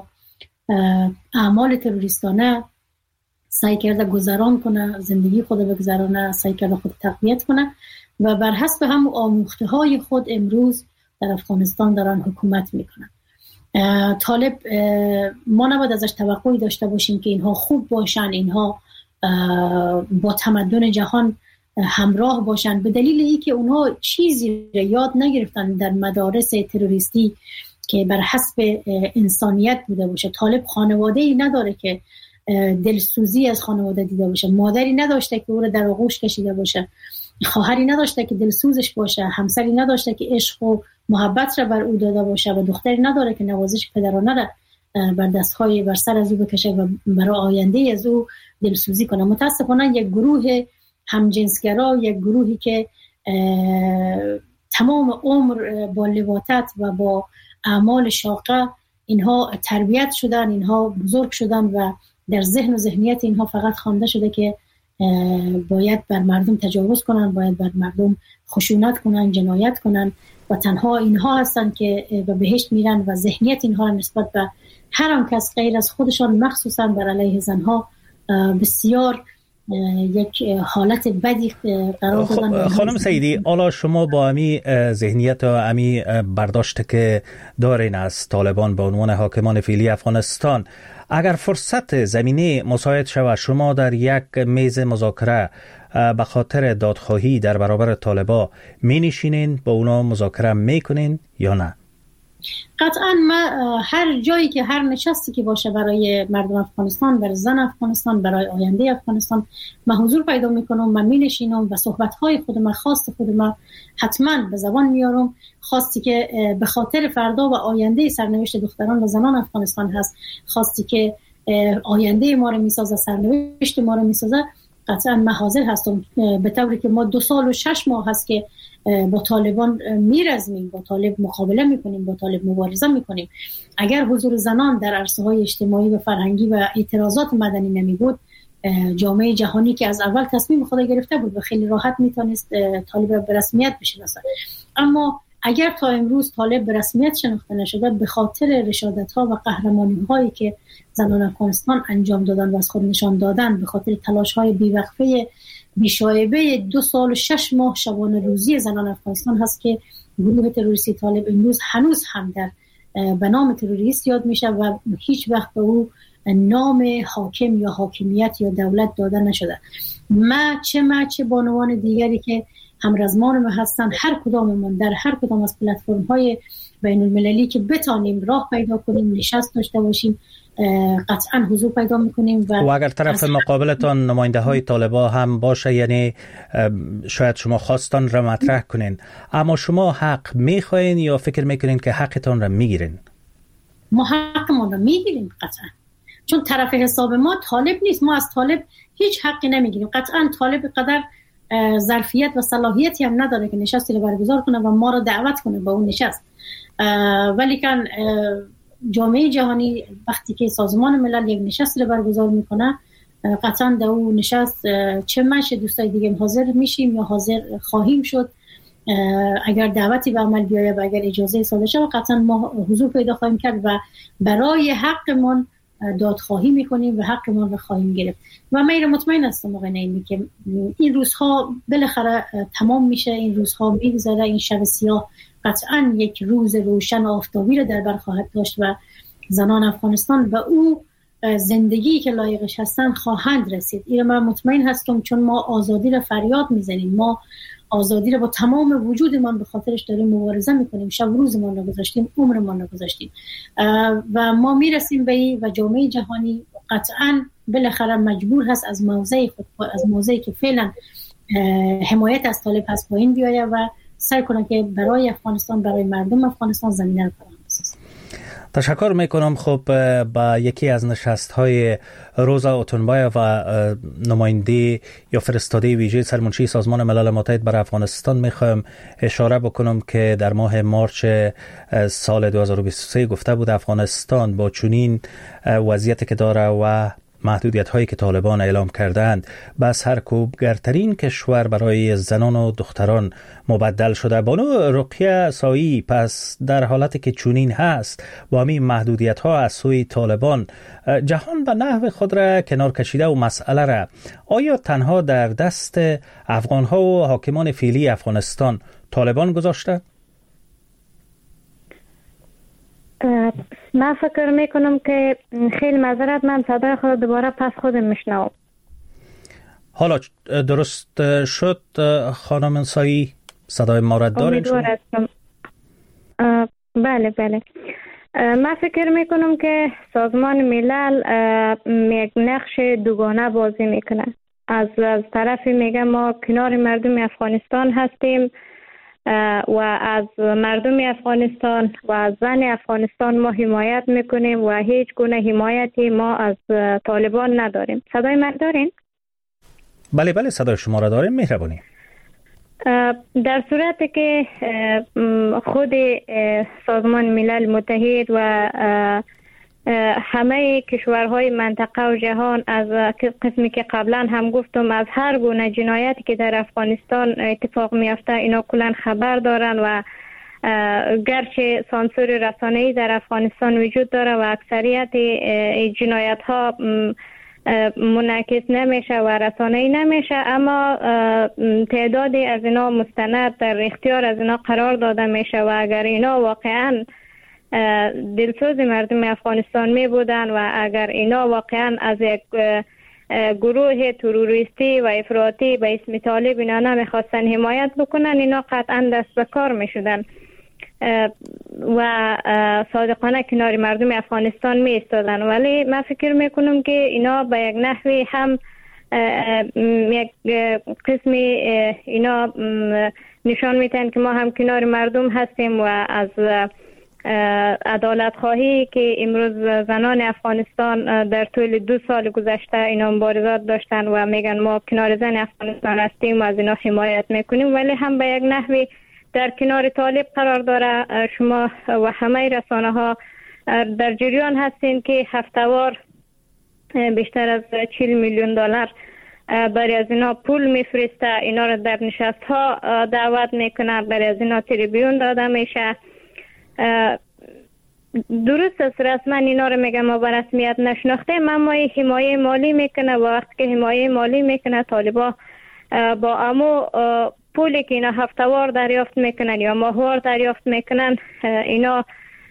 اعمال تروریستانه سعی کرده گذران کنه، زندگی خود بگذرانه، سعی کرده خود تقویت کنه و بر حسب هم آموخته های خود امروز در افغانستان دارن حکومت میکنن. طالب ما نباید ازش توقعی داشته باشیم که اینها خوب باشن، اینها با تمدن جهان همراه باشن، به دلیل اینکه اونها چیزی را یاد نگرفتن در مدارس تروریستی که بر حسب انسانیت بوده باشه. طالب خانواده‌ای نداره که دلسوزی از خانواده دیده باشه، مادری نداشته که او را در آغوش کشیده باشه، خواهری نداشته که دلسوزش باشه، همسری نداشته که عشق و محبت را بر او داده باشه و دختری نداره که نوازش پدرانه را بر دستهای بر سر از او بکشه و برای آینده از او دلسوزی کنه. متاسفانه یک گروه همجنسگرا، یک گروهی که تمام عمر با لواطت و با اعمال شاقه اینها تربیت شدن، اینها بزرگ شدن و در ذهن و ذهنیت اینها فقط خوانده شده که باید بر مردم تجاوز کنن، باید بر مردم خشونت کنن، جنایت کنن و تنها اینها هستن که به بهشت میرن و ذهنیت اینها نسبت به هر آن کس غیر از خودشان مخصوصا بر علیه زنها بسیار یک حالت بدی قرار دادن. خانم سیدی، حالا شما با امی ذهنیت و امی برداشت که دارین از طالبان به عنوان حاکمان فعلی افغانستان، اگر فرصت زمینه مساعد شود شما در یک میز مذاکره به خاطر دادخواهی در برابر طالبان می نشینین، با اونا مذاکره میکنین یا نه؟ قطعا ما هر جایی که هر نشستی که باشه برای مردم افغانستان، برای زن افغانستان، برای آینده افغانستان، من حضور پیدا میکنم، من می نشینم و صحبت‌های خودم، خواست خودم حتما به زبان میارم، خواستی که به خاطر فردا و آینده سرنوشت دختران و زنان افغانستان هست، خواستی که آینده ما رو میسازه، سرنوشت ما رو میسازه. قطعا من حاضر هستم، به طوری که ما دو سال و شش ماه هست که با طالبان میرزمیم، با طالب مقابله میکنیم، با طالب مبارزه میکنیم. اگر حضور زنان در عرصه‌های اجتماعی و فرهنگی و اعتراضات مدنی نمی بود، جامعه جهانی که از اول تصمیم خود گرفته بود و خیلی راحت میتونست طالب به رسمیت بشناسه، اما اگر تا امروز طالب به رسمیت شناخته نشده به خاطر رشادت‌ها و قهرمانی‌هایی که زنان افغانستان انجام دادن و از خود نشان دادن، به خاطر تلاش‌های بی‌وقفه بیشایبه دو سال و شش ماه شبانه روزی زنان افغانستان هست که گروه تروریستی طالب امروز هنوز هم در به نام تروریست یاد میشه و هیچ وقت به او نام حاکم یا حاکمیت یا دولت داده نشده. ما چه ما چه بانوان دیگری که همرزمان ما هستن، هر کداممون در هر کدام از پلتفرم‌های بین المللی که بتانیم راه پیدا کنیم، نشست داشته باشیم، قطعا حضور پیدا میکنیم. و, و اگر طرف مقابلتان نماینده های طالبان هم باشه، یعنی شاید شما خواستان را مطرح کنین، اما شما حق میخواین یا فکر میکنین که حقتان را میگیرین؟ ما حقمون را میگیریم قطعا، چون طرف حساب ما طالب نیست، ما از طالب هیچ حقی نمیگیریم. قطعا طالب قدر ظرفیت و صلاحیتی هم نداره که نشستی رو برگزار کنه و ما رو دعوت کنه به اون نشست، ولی کن جامعه جهانی وقتی که سازمان ملل یک نشست رو برگزار میکنه، قطعا در اون نشست چه من چه دوستای دیگه حاضر میشیم یا حاضر خواهیم شد. اگر دعوتی به عمل بیایه و اگر اجازه صادر شه، قطعا ما حضور پیدا خواهیم کرد و برای حقمون دادخواهی میکنیم و حقمون رو خواهیم گرفت. و من مطمئن هستم آقای نعیمی که این روزها بالاخره تمام میشه، این روزها میگذره، این شب سیاه قطعا یک روز روشن آفتابی رو در بر خواهد داشت و زنان افغانستان و او زندگی که لایقش هستن خواهند رسید. این من مطمئن هستم، چون ما آزادی رو فریاد میزنیم، ما آزادی رو با تمام وجودمان به خاطرش داریم مبارزه میکنیم، شب روزمان رو گذاشتیم، عمرمان رو گذاشتیم و ما میرسیم به این و جامعه جهانی قطعا بالاخره مجبور هست از موضعی خود، از موضعی که فعلا حمایت از طالب هست پایین بیایه و سعی کنه که برای افغانستان، برای مردم افغانستان زمینه رو فراهم بسازه. تشکر میکنم. خب با یکی از نشست‌های روزا اوتونبایف و نماینده یا فرستاده ویژه سرمنشی سازمان ملل متحد برای افغانستان میخوایم اشاره بکنم که در ماه مارچ سال دو هزار و بیست و سه گفته بود افغانستان با چنین وضعیتی که داره و محدودیت هایی که طالبان اعلام کردند به سرکوبگرترین کشور برای زنان و دختران مبدل شده. بانو رقیه سایی، پس در حالتی که چنین هست با همین محدودیت ها از سوی طالبان، جهان به نحو خود را کنار کشیده و مسئله را آیا تنها در دست افغان ها و حاکمان فعلی افغانستان طالبان گذاشته؟ من فکر میکنم که خیلی معذرت، من صدای خود دوباره پس خودم میشنوم. حالا درست شد خانم انصایی؟ صدای ما را دارین شما؟ بله بله. من فکر میکنم که سازمان ملل یک نقش دوگانه بازی میکنه. از از طرفی میگه ما کنار مردم افغانستان هستیم و از مردم افغانستان و از زن افغانستان ما حمایت میکنیم و هیچ گونه حمایتی ما از طالبان نداریم. صدای من دارین؟ بله بله صدای شما را داریم. مهربانی. در صورتی که خود سازمان ملل متحد و همه کشورهای منطقه و جهان از قسمی که قبلا هم گفتم از هر گونه جنایتی که در افغانستان اتفاق میفته اینا کلا خبر دارن و گرچه سانسور رسانه‌ای در افغانستان وجود داره و اکثریت جنایت ها منعکس نمیشه و رسانه‌ای نمیشه، اما تعدادی از اینا مستند در اختیار از اینا قرار داده میشه و اگر اینا واقعا دلسوز مردم افغانستان می بودن و اگر اینا واقعا از یک گروه تروریستی و افراطی به اسم طالب اینا نمیخواستن حمایت بکنن، اینا قطعا دست به کار می شدن و صادقانه کنار مردم افغانستان می ایستادن. ولی من فکر میکنم که اینا به یک نحوی هم یک قسمی اینا نشان میتن که ما هم کنار مردم هستیم و از عدالت خواهی که امروز زنان افغانستان در طول دو سال گذشته اینا مبارزات داشتن و میگن ما کنار زن افغانستان هستیم و از اینا حمایت میکنیم، ولی هم به یک نحوی در کنار طالب قرار داره. شما و همه رسانه ها در جریان هستین که هفته‌وار بیشتر از چهل میلیون دلار برای از اینا پول میفرسته، اینا را در نشست ها دعوت میکنه، برای از اینا تریبیون داده میشه. درست است، رسما اینا رو میگم ما به رسمیت نشناخته، اما حمایه مالی میکنه و وقتی که حمایه مالی میکنه طالبا با امو پولی که اینا هفته‌وار دریافت میکنن یا ماهوار دریافت میکنن اینا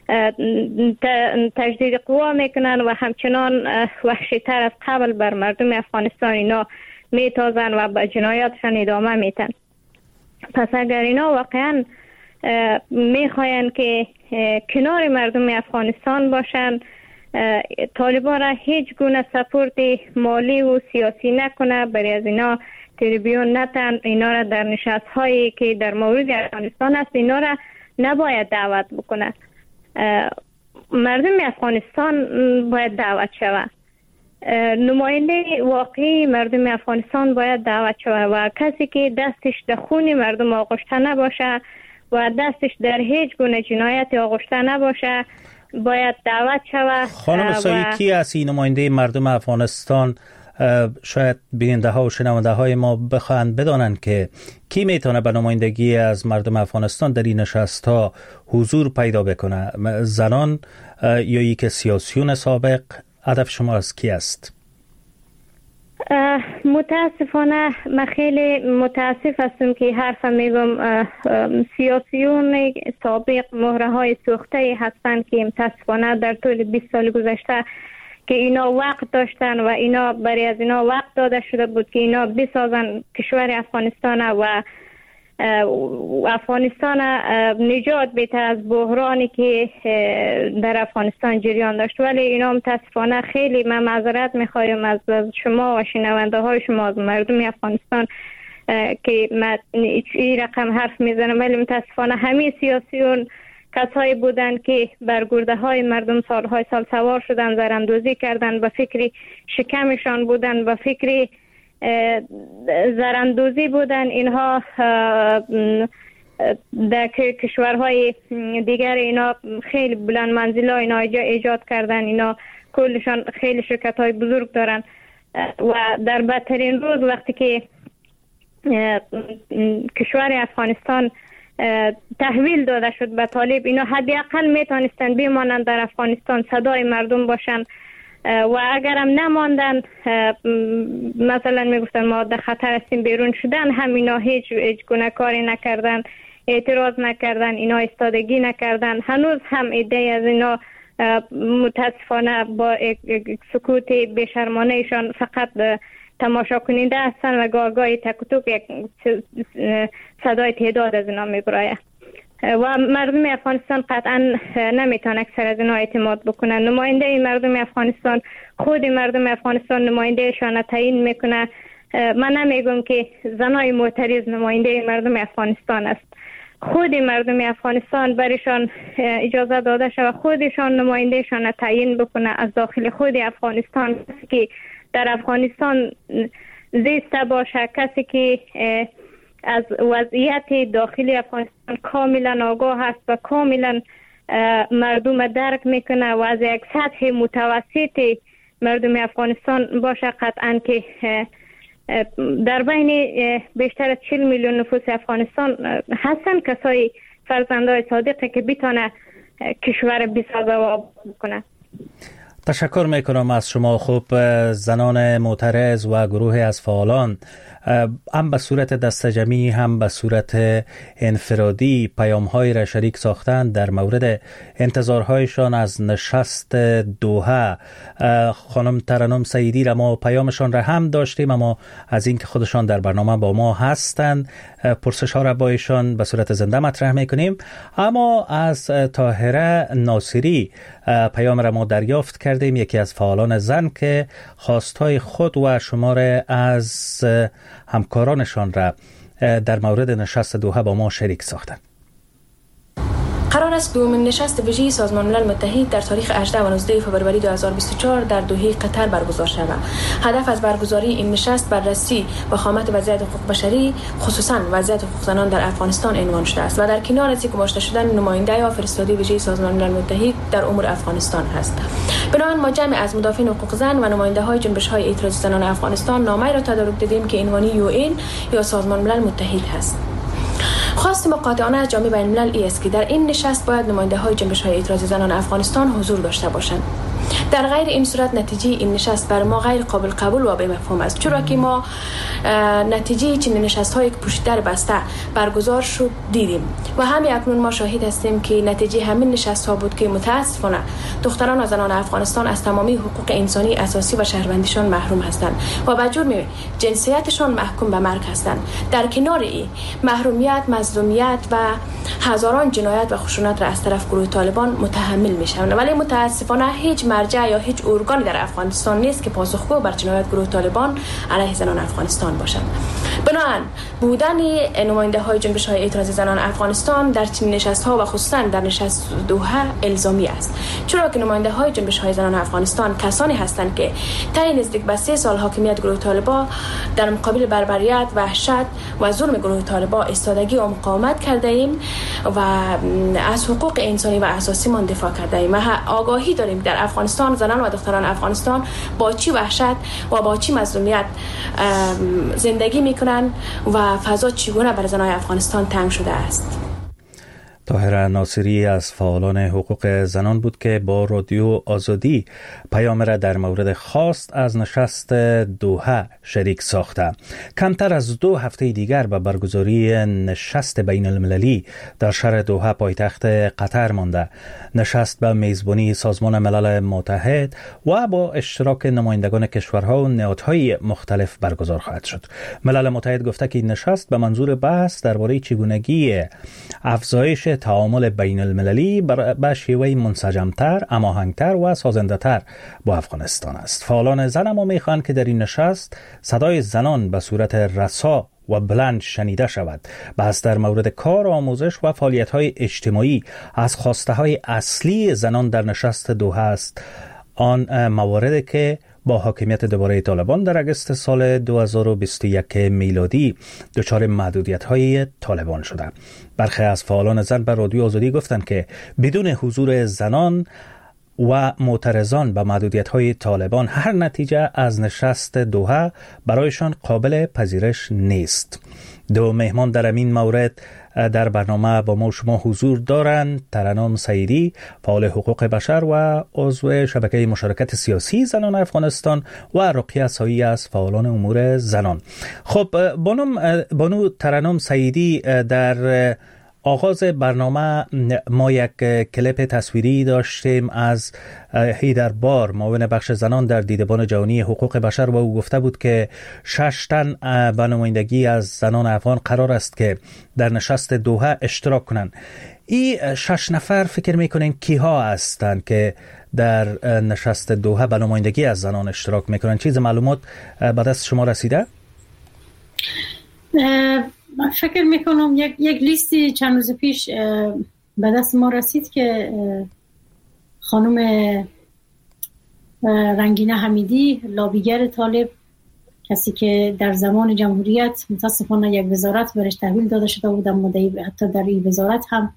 تجدید قوا میکنن و همچنان وحشی تر از قبل بر مردم افغانستان اینا میتازن و به جنایاتشان ادامه میتن. پس اگر اینا واقعا میخواین که کنار مردم افغانستان باشن، طالبان را هیچ گونه سپورت مالی و سیاسی نکنه، برای از اینا تریبیون نتن، اینا را در نشست هایی که در مورد افغانستان است اینا را نباید دعوت بکنه. مردم افغانستان باید دعوت شود، نماینده واقعی مردم افغانستان باید دعوت شود و کسی که دستش در خون مردم آغشته نباشه و دستش در هیچ گونه جنایت آغشته نباشه باید دعوت شود. خانم سایی کی است این نماینده مردم افغانستان؟ شاید بیننده ها و شنونده های ما بخواهند بدانند که کی میتونه به نمایندگی از مردم افغانستان در این نشست ها حضور پیدا بکنه؟ زنان یا یک سیاسیون سابق؟ هدف شما از کی است؟ متاسفانه من خیلی متاسف هستم که حرف میگم سیاسیون سابق مهره های سوخته هستند که متاسفانه در طول بیست سال گذشته که اینا وقت داشتن و اینا برای از اینا وقت داده شده بود که اینا بسازن کشور افغانستان و افغانستان نجات بده از بحرانی که در افغانستان جریان داشت. ولی اینا متاسفانه خیلی من معذرت میخوایم از شما و شنونده های شما از مردم افغانستان که من این رقم حرف میزنم، ولی متاسفانه همه سیاسیون کسایی بودند که بر گرده های مردم سالهای سال سوار شدن، زراندوزی کردن، به فکر شکمشان بودن، به فکر زراندوزی بودن. اینها در کشورهای دیگر اینا خیلی بلند منزلا اینا ایجاد کردن، اینا کلشان خیلی شرکت های بزرگ دارن و در بدترین روز وقتی که کشور افغانستان تحویل داده شد به طالب، اینا حداقل میتونستن بمانند در افغانستان صدای مردم باشن و اگرم نماندن مثلا میگفتن ما در خطر هستیم بیرون شدن، هم اینا هیچ هیچ گونه کاری نکردن، اعتراض نکردن، اینا ایستادگی نکردن. هنوز هم ایده از اینا متاسفانه با سکوت بیشرمانه ایشان فقط تماشا کننده هستن و گاه گاهی تک و توک یک صدای تعداد از اینا میبراید و مردم افغانستان قطعا نمیتونه اکثر از اینا اعتماد بکنن. نماینده مردم افغانستان، خود مردم افغانستان نمایندهشان تعیین میکنه. من نمیگم که زنای معترض نماینده مردم افغانستان است. خود مردم افغانستان برایشان اجازه داده شود خودشان نمایندهشان تعیین بکنه از داخل خود افغانستان، کسی که در افغانستان زیسته باشه، کسی که از وضعیت داخلی افغانستان کاملا آگاه است و کاملا مردم درک میکنه و از یک سطح متوسط مردم افغانستان باشه. قطعا که در بین بیشتر از چهل میلیون نفوس افغانستان هستن کسای فرزندای صادقه که بتونه کشور بسازه و آباد کنه. تشکر میکنم از شما. خوب، زنان معترض و گروه از فعالان هم به صورت دستجمعی هم به صورت انفرادی پیام‌های را شریک ساختند در مورد انتظارهایشان از نشست دوحه. خانم ترنم سعیدی را ما پیامشان را هم داشتیم، اما از اینکه خودشان در برنامه با ما هستند پرسش ها را با ایشان به صورت زنده مطرح میکنیم. اما از طاهره ناصری پیام را ما دریافت کردیم، یکی از فعالان زن که خواستهای خود و شماره از همکارانشان را در مورد نشست دوحه با ما شریک ساختند. قرار است دومین نشست ویژه سازمان ملل متحد در تاریخ هجده و نوزده فوریه دو هزار و بیست و چهار در دوحه قطر برگزار شود. هدف از برگزاری این نشست بررسی وخامت وضعیت حقوق بشری، خصوصا وضعیت حقوق زنان در افغانستان عنوان شده است و در کنار از گماشته شدن نماینده یا فرستاده ویژه سازمان ملل متحد در امور افغانستان است. بنابراین ما جمع از مدافعین حقوق زن و نماینده‌های جنبش‌های اعتراضی زنان افغانستان نامه‌ای را تدارک دادیم که عنوانی یو این یا سازمان ملل متحد است. خواست ما قاطعانه از جامعه بین الملل ای است که در این نشست باید نماینده های جنبش های اعتراضی زنان افغانستان حضور داشته باشند. در غیر این صورت نتیجه این نشست بر ما غیر قابل قبول و بی مفهوم است، چرا که ما نتیجه چنین نشست های پشت در بسته برگزار شد دیدیم و همین اکنون ما شاهد هستیم که نتیجه همین نشست ها بود که متاسفانه دختران و زنان افغانستان از تمامی حقوق انسانی اساسی و شهروندیشان محروم هستند و به جرم جنسیتشان محکوم به مرگ هستند. در کنار این محرومیت، مظلومیت و هزاران جنایت و خشونت را از طرف گروه طالبان متحمل میشوند، ولی متاسفانه هیچ مرجع یا هیچ ارگانی در افغانستان نیست که پاسخگو بر جنایت گروه طالبان علیه زنان افغانستان باشند. بنابراین بودن نماینده های جنبش های اعتراضی زنان افغانستان در چنین نشست ها و خصوصا در نشست دوحه الزامی است، چرا که نماینده های جنبش های زنان افغانستان کسانی هستند که طی نزدیک به سه سال حاکمیت گروه طالبان در مقابل بربریت، وحشت و ظلم گروه طالبان ایستادگی و مقاومت کرده ایم و از حقوق انسانی و اساسی ما دفاع کرده ایم. ما آگاهی داریم در افغانستان زنان و دختران افغانستان با چی وحشت و با چی مظلومیت زندگی میکنن و فضا چگونه بر زنان افغانستان تنگ شده است. طاهره ناصری از فعالان حقوق زنان بود که با رادیو آزادی پیام را در مورد خواست از نشست دوحه شریک ساخته. کمتر از دو هفته دیگر به برگزاری نشست بین المللی در شهر دوحه پایتخت قطر مانده. نشست به میزبانی سازمان ملل متحد و با اشتراک نمایندگان کشورها و نهادهای مختلف برگزار خواهد شد. ملل متحد گفته که این نشست به منظور بحث درباره چگونگی افزایش تعامل بین المللی به شیوه منسجمتر، هماهنگتر و سازنده‌تر با افغانستان است. فعالان زن اما میخواهند که در این نشست صدای زنان به صورت رسا و بلند شنیده شود. بحث در مورد کار، آموزش و فعالیت‌های اجتماعی از خواسته‌های اصلی زنان در نشست دوحه است. آن مواردی که با حاکمیت دوباره طالبان در اگست سال دو هزار و بیست و یک میلادی دچار محدودیت‌های طالبان شده. برخی از فعالان زن به رادیو آزادی گفتند که بدون حضور زنان و معترضان به محدودیت‌های طالبان هر نتیجه از نشست دوحه برایشان قابل پذیرش نیست. دو مهمان در این مورد در برنامه با ما شما حضور دارند: ترنم سعیدی، فعال حقوق بشر و عضو شبکه مشارکت سیاسی زنان افغانستان، و رقیه سایی از فعالان امور زنان. خب بانو, بانو ترنم سعیدی، در آغاز برنامه ما یک کلیپ تصویری داشتیم از هیدر بار، معاون بخش زنان در دیدبان جهانی حقوق بشر، و او گفته بود که شش تن به نمایندگی از زنان افغان قرار است که در نشست دوحه اشتراک کنند. این شش نفر فکر میکنین کیها هستند که در نشست دوحه به نمایندگی از زنان اشتراک میکنن؟ چیز معلومات به دست شما رسیده؟ من فکر میکنم یک یک لیستی چند روز پیش به دست ما رسید که خانم رنگینه حمیدی، لابیگر طالب، کسی که در زمان جمهوریت متاسفانه یک وزارت برش تحویل داده شده بود، مدعی حتی در این وزارت هم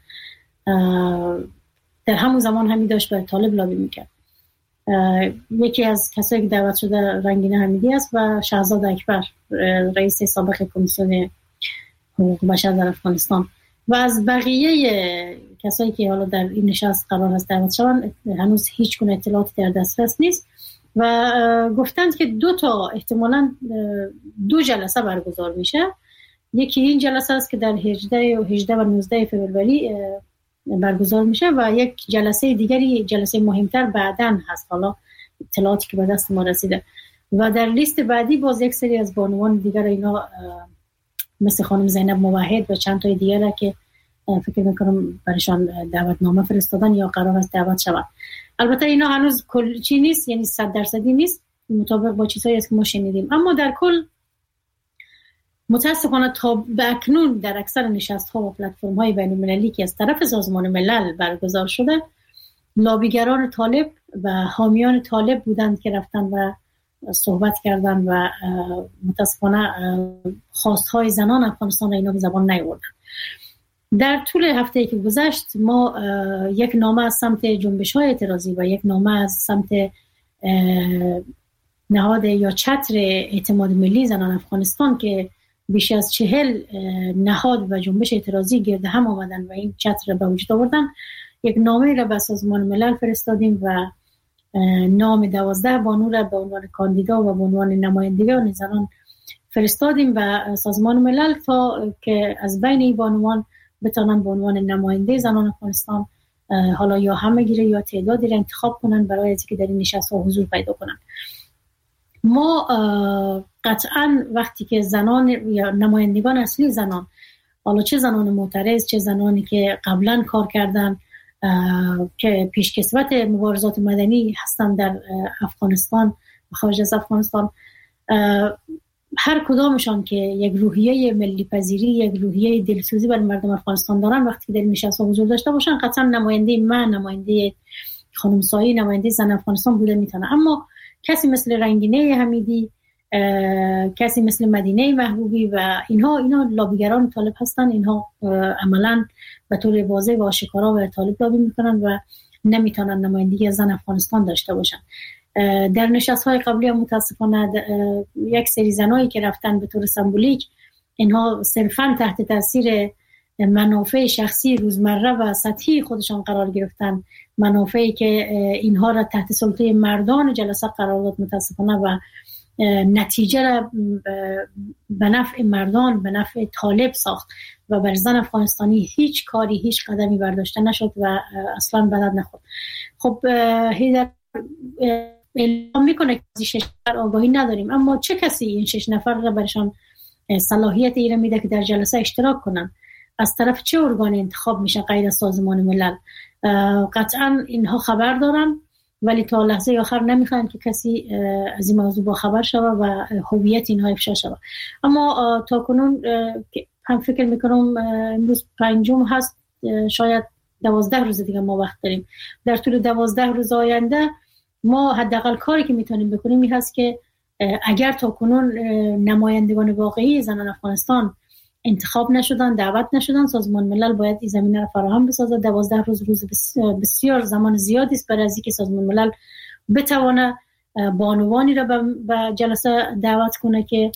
در همون زمان همی داشت برای طالب لابی میکرد. یکی از کسایی که دعوت شده رنگینه حمیدی است و شهزاد اکبر، رئیس سابق کمیسیون حقوق بشر در افغانستان. و از بقیه کسایی که حالا در این نشست قرار است دعوت شوند هنوز هیچ گونه اطلاعاتی در دسترس نیست و گفتند که دو تا احتمالاً دو جلسه برگزار میشه. یکی این جلسه است که در هجده و هجده و نوزده فوریه برگزار میشه و یک جلسه دیگری، جلسه مهمتر بعداً هست، حالا اطلاعاتی که به دست ما رسیده. و در لیست بعدی باز یک سری از بانوان دیگر اینا مثل خانم زینب موحد و چند تای دیگر که فکر میکنم برایشان دعوتنامه فرستادن یا قرار است دعوت شود. البته اینا هنوز کل چی نیست، یعنی صد درصدی نیست مطابق با چیزایی است که ما شنیدیم، اما در کل متاسفانه تا به اکنون در اکثر نشست‌ها و پلتفرم‌های بین‌المللی که از طرف سازمان ملل برگزار شده، لابیگران طالب و حامیان طالب بودند که رفتن و صحبت کردن و متاسفانه خواست‌های زنان افغانستان اینا به زبان نیاوردن. در طول هفته‌ای که گذشت ما یک نامه از سمت جنبش‌های اعتراضی و یک نامه از سمت نهاد یا چتر اعتماد ملی زنان افغانستان که بیش از چهل نهاد و جنبش اعتراضی گرد هم آمدن و این چتر را به وجود آوردن، یک نامه را به سازمان ملل فرستادیم و نام دوازده بانو را به عنوان کاندیدا و به عنوان نمایندگان زنان فرستادیم و سازمان ملل تا که از بین این بانوان بتونن به عنوان نماینده زنان افغانستان حالا یا همه گیره یا تعدادی را انتخاب کنن برای اینکه در این نشست‌ها حضور پیدا کنن. ما قطعاً وقتی که زنان یا نمایندگان اصلی زنان، حالا چه زنان معترض چه زنانی که قبلا کار کردن که پیشکسوت مبارزات مدنی هستن در افغانستان و خارج از افغانستان، هر کدامشان که یک روحیه ملی پذیری، یک روحیه دلسوزی برای مردم افغانستان دارن، وقتی که در نشست حضور داشته باشن قطعا نماینده من، نماینده خانم سایی، نماینده زن افغانستان بوده میتونه. اما کسی مثل رنگینه حمیدی، کسی مثل مدینه محبوبی و اینها اینا لابیگران طالب هستن، اینها عملاً به طور واضح و آشکارا برای طالب لابی میکنن و نمیتونن نمایندگی زن افغانستان داشته باشن. در نشست‌های قبلی هم متاسفانه یک سری زنایی که رفتن به طور سمبولیک، اینها صرفاً تحت تاثیر منافع شخصی روزمره و سطحی خودشان قرار گرفتن، منافعی که اینها را تحت سلطه مردان جلسه قرار داد متاسفانه و نتیجه را به نفع مردان، به نفع طالب ساخت و بر زن افغانستانی هیچ کاری، هیچ قدمی برداشته نشد و اصلا بدد نخورد. خب هیدر اعلام میکنه که از شش نفر آگاهی نداریم، اما چه کسی این شش نفر را برشان صلاحیت ایره میده که در جلسه اشتراک کنن؟ از طرف چه ارگان انتخاب میشه غیر از سازمان ملل؟ قطعا اینها خبر دارن ولی تا لحظه آخر نمیخوان که کسی از این موضوع با خبر شوه و هویت اینها افشا شوه. اما تا کنون هم فکر میکنم امروز پنجم هست، شاید دوازده روز دیگه ما وقت داریم. در طول دوازده روز آینده ما حداقل کاری که میتونیم بکنیم این هست که اگر تا کنون نمایندگان واقعی زنان افغانستان انتخاب نشدن، دعوت نشدن، سازمان ملل باید این زمینه را فراهم بسازه. دوازده روز روز بسیار زمان زیادی است برای اینکه سازمان ملل بتونه بانوانی را به جلسه دعوت کنه که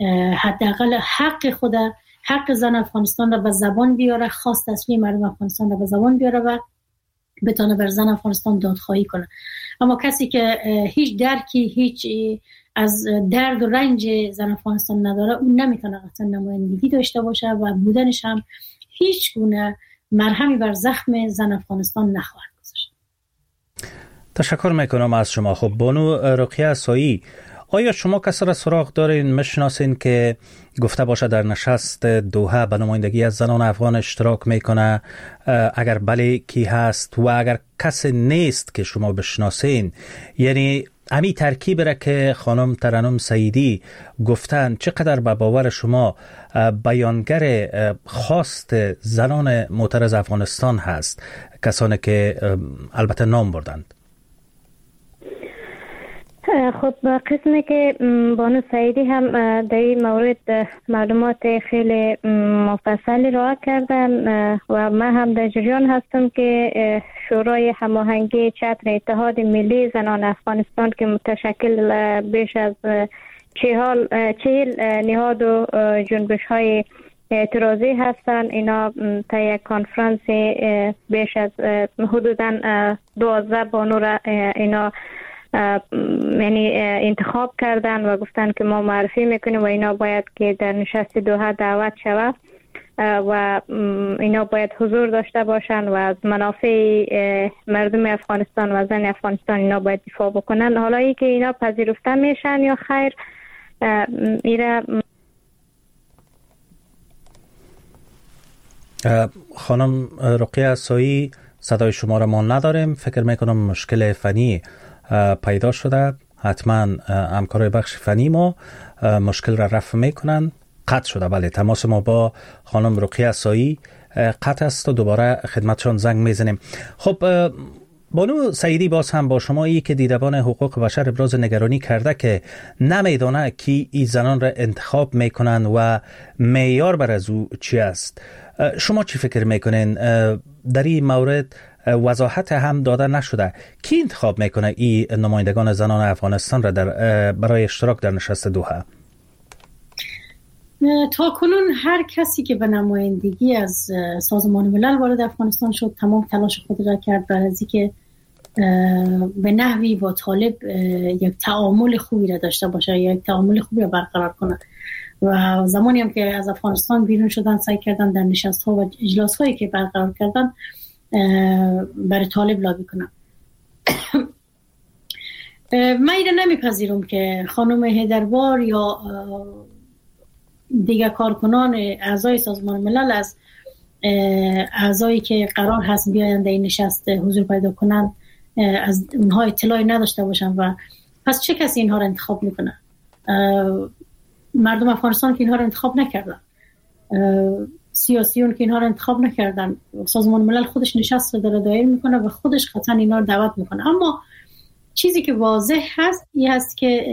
حداقل حق خود، حق زن افغانستان را به زبان بیاره، خواست اصلی مردم افغانستان را به زبان بیاره و بتونه بر زن افغانستان دادخواهی کنه. اما کسی که هیچ درکی، هیچ از درد و رنج زن افغانستان نداره، اون نمیتونه قطعا نمایندگی داشته باشه و بودنش هم هیچ گونه مرهمی بر زخم زن افغانستان نخواهد گذاشت. تشکر میکنم از شما. خب بانو رقیه عصایی، آیا شما کسی را سراغ دارین میشناسین که گفته باشه در نشست دوحه به نمایندگی از زنان افغان اشتراک میکنه؟ اگر بله کی هست؟ و اگر کسی نیست که شما بشناسین، یعنی امی ترکیب را که خانم ترنم سعیدی گفتن چقدر به باور شما بیانگر خواست زنان معترض افغانستان هست، کسانی که البته نام بردند؟ خب قسمی که بانو سعیدی هم در این مورد معلومات خیلی مفصلی را کردن و من هم در جریان هستم که شورای هماهنگی چتر اتحاد ملی زنان افغانستان که متشکل بیش از چهل نهاد و جنبش های اعتراضی هستن، اینا تا یک کانفرانس بیش از حدوداً دوازده بانو را اینا یعنی انتخاب کردن و گفتن که ما معرفی میکنیم و اینا باید که در نشست دوحه دعوت شود و اینا باید حضور داشته باشن و از منافع مردم افغانستان و زن افغانستان اینا باید دفاع بکنن. حالا ای که اینا پذیرفته میشن یا خیر، ایره خانم رقیه عصایی، صدای شما را ما نداریم. فکر میکنم مشکل فنی پیدا شده. حتما همکارای بخش فنی ما مشکل را رفع میکنن. قطع شده، بله، تماس ما با خانم رقیه عصایی قطع است و دوباره خدمتشان زنگ میزنیم. خب بانو سعیدی، باز هم با شما، ای که دیدبان حقوق بشر ابراز نگرانی کرده که نمیدانه کی این زنان را انتخاب میکنن و معیار بر از او چی است، شما چی فکر میکنین در این مورد؟ وضاحت هم داده نشده کی انتخاب میکنه این نمایندگان زنان افغانستان را در برای اشتراک در نشست دوحه؟ تا کنون هر کسی که به نمایندگی از سازمان ملل وارد افغانستان شد تمام تلاش خود را کرد برای از اینکه به نحوی با طالب یک تعامل خوبی را داشته باشه، یک تعامل خوبی را برقرار کنه. و زمانی هم که از افغانستان بیرون شدن سعی کردن در نشست ها و اجلاس هایی که برقرار کردن برای طالب لابی کنم. من ایره نمیپذیرم که خانم حیدربار یا دیگر کارکنان اعضای سازمان ملل از اعضایی که قرار هست بیاین در این نشست حضور پیدا کنن از اونها اطلاعی نداشته باشن و پس چه کسی اینها را انتخاب میکنه؟ مردم افغانستان که اینها را انتخاب نکردن، سیاسیون که اینها را انتخاب نکردن، سازمان ملل خودش نشست رو داره دایر میکنه و خودش قطعا اینا رو دعوت میکنه. اما چیزی که واضح هست این هست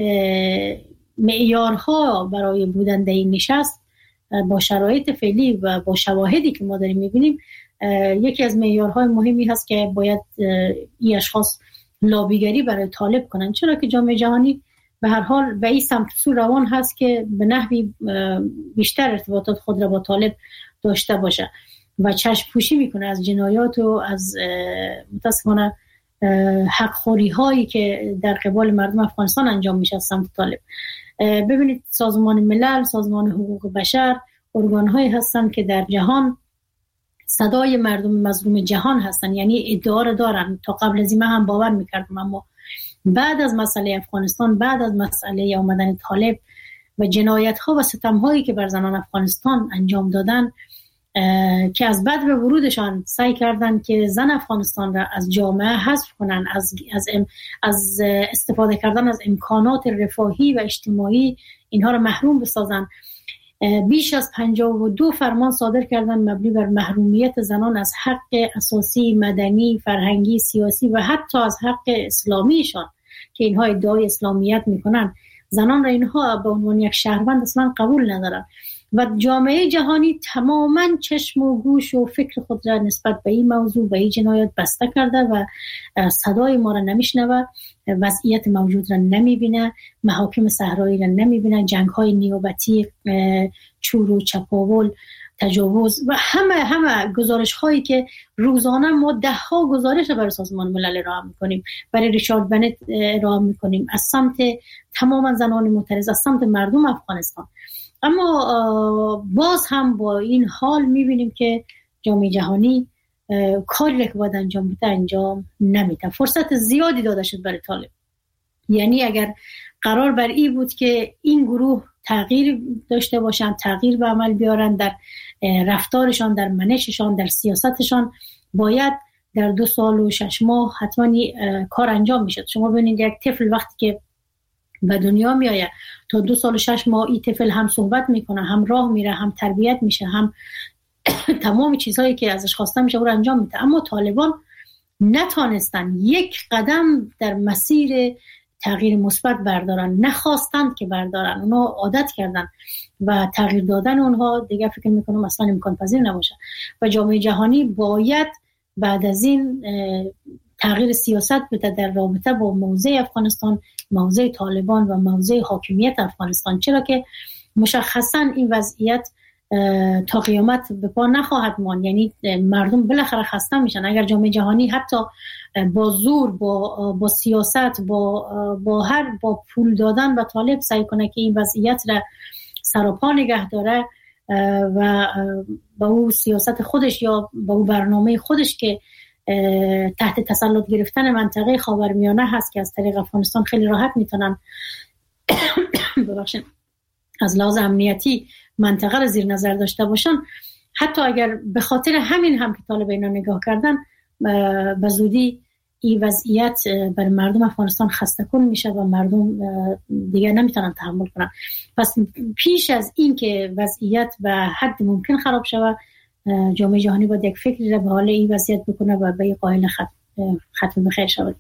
که معیارها برای بودن در این نشست با شرایط فعلی و با شواهدی که ما داریم میبینیم، یکی از معیارهای مهمی هست که باید این اشخاص لابیگری برای طالب کنن، چرا که جامعه جهانی به هر حال به این سمت سو روان هست که به نحوی بیشتر ارتباطات خود را با طالب داشته باشه و چشم پوشی میکنه از جنایات و از متاسفانه حق خوری هایی که در قبال مردم افغانستان انجام میشه از سمت طالب. ببینید سازمان ملل، سازمان حقوق بشر، ارگان هایی هستن که در جهان صدای مردم مظلوم جهان هستن، یعنی ادعا را دارن. تا قبل از این من هم باور میکردم، اما بعد از مسئله افغانستان، بعد از مسئله آمدن طالب و جنایت ها و ستم هایی که بر زنان افغانستان انجام دادن که از بعد به ورودشان سعی کردن که زن افغانستان را از جامعه حذف کنن، از از از استفاده کردن از امکانات رفاهی و اجتماعی اینها را محروم بسازن. بیش از پنجاه و دو فرمان صادر کردن مبنی بر محرومیت زنان از حق اساسی مدنی، فرهنگی، سیاسی و حتی از حق اسلامیشان که اینها ادعای اسلامیت میکنن. زنان را اینها به عنوان یک شهروند اصلا قبول ندارن و جامعه جهانی تماما چشم و گوش و فکر خود را نسبت به این موضوع، به این جنایت بسته کرده و صدای ما را نمیشنوه، وضعیت موجود را نمیبینه، محاکم صحرایی را نمیبینه، جنگ های نیابتی، چور و چپاول، تجاوز و همه همه گزارش هایی که روزانه ما ده ها گزارش برای سازمان ملل ارائه میکنیم، برای ریچارد بنت ارائه میکنیم از سمت تماما زنان معترض، از سمت مردم افغانستان. اما باز هم با این حال میبینیم که جامعه جهانی کاری که باید انجام بده انجام نمیده. فرصت زیادی داده شد برای طالب. یعنی اگر قرار بر این بود که این گروه تغییر داشته باشن، تغییر به عمل بیارن در رفتارشان، در منششان، در سیاستشان، باید در دو سال و شش ماه حتما کار انجام میشد. شما ببینید یک طفل وقتی که به دنیا میآید تا دو سال و شش ماه این طفل هم صحبت میکنه، هم راه میره، هم تربیت میشه، هم تمام چیزهایی که ازش خواسته میشه رو انجام میده. اما طالبان نتانستن یک قدم در مسیر تغییر مثبت بردارن، نخواستند که بردارن، اونا عادت کردن و تغییر دادن اونها دیگه فکر میکنم اصلا امکان پذیر نباشه و جامعه جهانی باید بعد از این تغییر سیاست بده در رابطه با موضع افغانستان، موضع طالبان و موضع حاکمیت افغانستان، چرا که مشخصا این وضعیت تا قیامت به پا نخواهد ماند. یعنی مردم بالاخره خسته میشن. اگر جامعه جهانی حتی با زور، با با سیاست، با با هر با پول دادن به طالب سعی کنه که این وضعیت را سراپا نگه داره و با او سیاست خودش یا با او برنامه خودش که تحت تسلط گرفتن منطقه خاورمیانه هست که از طریق افغانستان خیلی راحت میتونن ببخشید از لحاظ امنیتی منطقه را زیر نظر داشته باشن، حتی اگر به خاطر همین هم که طالب اینا نگاه کردن به زودی این وضعیت بر مردم افغانستان خسته کن میشه و مردم دیگه نمیتونن تحمل کنن. پس پیش از این که وضعیت به حد ممکن خراب شود، جامعه جهانی باید یک فکری را به حال این وضعیت بکنه و به قائل ختم بخیر شود.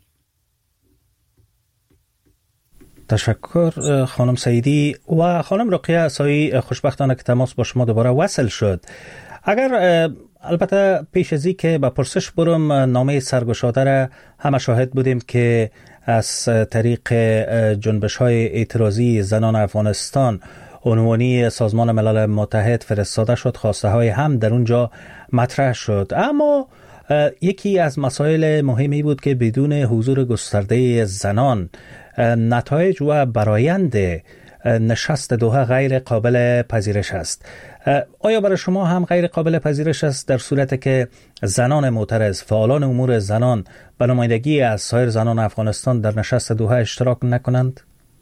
تشکر خانم سعیدی. و خانم رقیه عصایی، خوشبختانه که تماس با شما دوباره وصل شد. اگر البته پیش از این که به پرسش برم، نامه سرگشاده را همه شاهد بودیم که از طریق جنبش های اعتراضی زنان افغانستان عنوانی سازمان ملل متحد فرستاده شد، خواسته های هم در اونجا مطرح شد. اما یکی از مسائل مهمی بود که بدون حضور گسترده زنان نتایج و برآیند نشست دوحه غیر قابل پذیرش است. آیا برای شما هم غیر قابل پذیرش است در صورتی که زنان معترض، فعالان امور زنان به نمایندگی از سایر زنان افغانستان در نشست دوحه اشتراک نکنند؟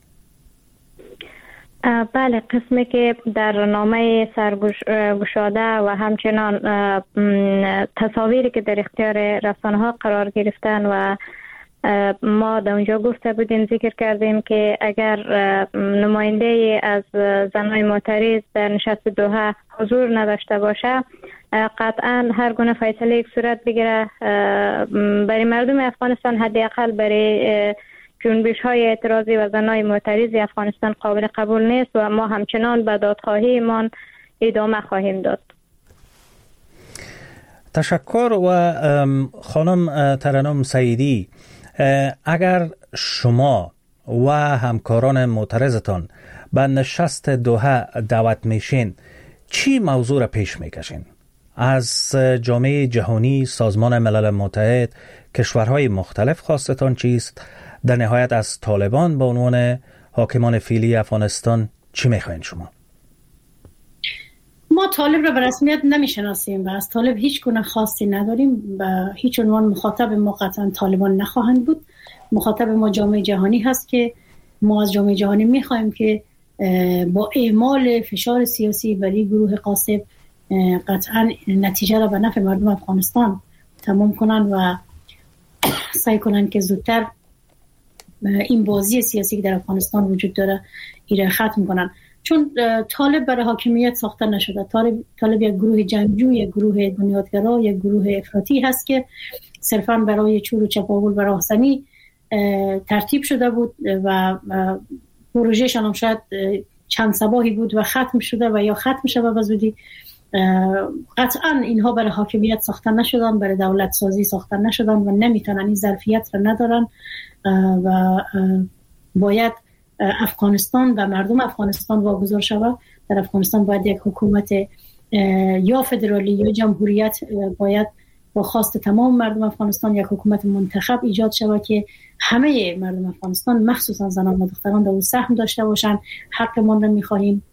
بله، قسمی که در نامه سرگشاده و همچنان تصاویری که در اختیار رسانه ها قرار گرفتن و ما در اونجا گفته بودیم، ذکر کردیم که اگر نماینده از زنان معترض در نشست دوحه حضور نداشته باشه، قطعا هر گونه فیصله یک صورت بگیره برای مردم افغانستان، حداقل برای جنبش های اعتراضی و زنان معترض افغانستان قابل قبول نیست و ما همچنان به دادخواهی ما ادامه خواهیم داد. تشکر. و خانم ترنم سعیدی، اگر شما و همکاران معترضتان به نشست دوحه دعوت میشین، چی موضوع را پیش میکشین؟ از جامعه جهانی، سازمان ملل متحد، کشورهای مختلف خواستتان چیست؟ در نهایت از طالبان به عنوان حاکمان فعلی افغانستان چی میخواین شما؟ ما طالب را به رسمیت نمیشناسیم و از طالب هیچ گونه خاصی نداریم و هیچ عنوان مخاطب ما قطعا طالبان نخواهند بود. مخاطب ما جامعه جهانی هست که ما از جامعه جهانی میخوایم که با اعمال فشار سیاسی بر گروه قاصب قطعا نتیجه را به نفع مردم افغانستان تمام کنن و سعی کنن که زودتر این بازی سیاسی که در افغانستان وجود داره ایره ختم کنن. چون طالب برای حاکمیت ساخته نشده. طالب, طالب یک گروه جنگجو، یک گروه بنیادگرا، یک گروه افراطی هست که صرفاً برای چور و چپاول و راهزنی ترتیب شده بود و پروژهشان هم شاید چند صباحی بود و ختم شده و یا ختم شده و زودی. قطعاً اینها برای حاکمیت ساخته نشدن، برای دولت سازی ساخته نشدن و نمیتونن این ظرفیت را ندارن و باید افغانستان و مردم افغانستان واگذار شود. در افغانستان باید یک حکومت یا فدرالی یا جمهوریت باید با خواست تمام مردم افغانستان یک حکومت منتخب ایجاد شود که همه مردم افغانستان مخصوصا زنان و دختران در اون سهم داشته باشند. حقمان را می‌خواهیم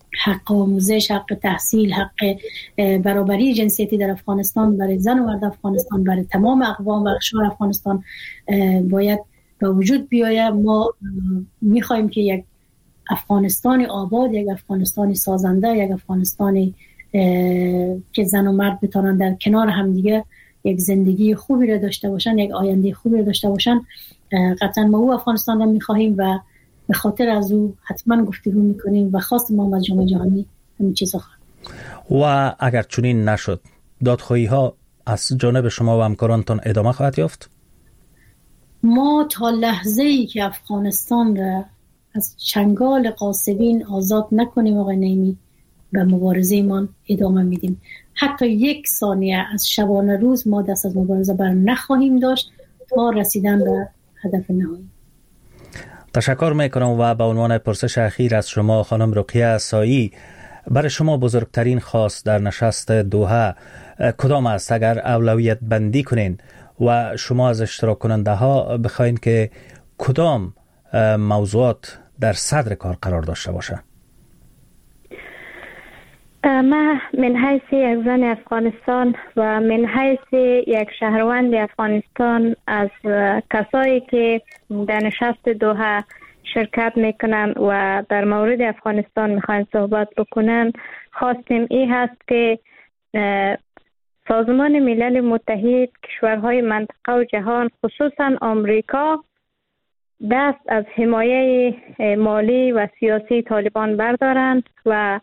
حق آموزش، حق تحصیل، حق برابری جنسیتی در افغانستان برای زن و مرد افغانستان، برای تمام اقوام و اقشار افغانستان باید به وجود بیاید. ما میخوایم که یک افغانستان آباد، یک افغانستان سازنده، یک افغانستانی که زن و مرد بتونن در کنار همدیگه یک زندگی خوبی را داشته باشن، یک آینده خوبی را داشته باشن. قطعا ما او افغانستان را میخواهیم و به خاطر از او حتما گفتگو میکنیم و خواست ما از جامعه جهانی همین چیزا خواهد. و اگر چنین نشد، دادخواهی ها از جانب شما و همکارانتان ادامه خواهد یافت؟ ما تا لحظه ای که افغانستان را از چنگال غاصبین آزاد نکنیم آقای نعیمی به مبارزه ما ادامه میدیم. حتی یک ثانیه از شبانه روز ما دست از مبارزه بر نخواهیم داشت تا رسیدن به هدف نهایی. تشکر میکنم و به عنوان پرسش اخیر از شما خانم رقیه سایی، برای شما بزرگترین خواست در نشست دوحه کدام است؟ اگر اولویت بندی کنین و شما از اشتراک کننده ها بخواین که کدام موضوعات در صدر کار قرار داشته باشه؟ ما من حیث یک زن افغانستان و من حیث یک شهروند افغانستان از کسایی که در نشست دوحه شرکت میکنن و در مورد افغانستان میخواین صحبت بکنن، خواستیم این هست که سازمان ملل متحد، کشورهای منطقه و جهان خصوصا آمریکا دست از حمایه مالی و سیاسی طالبان بردارند و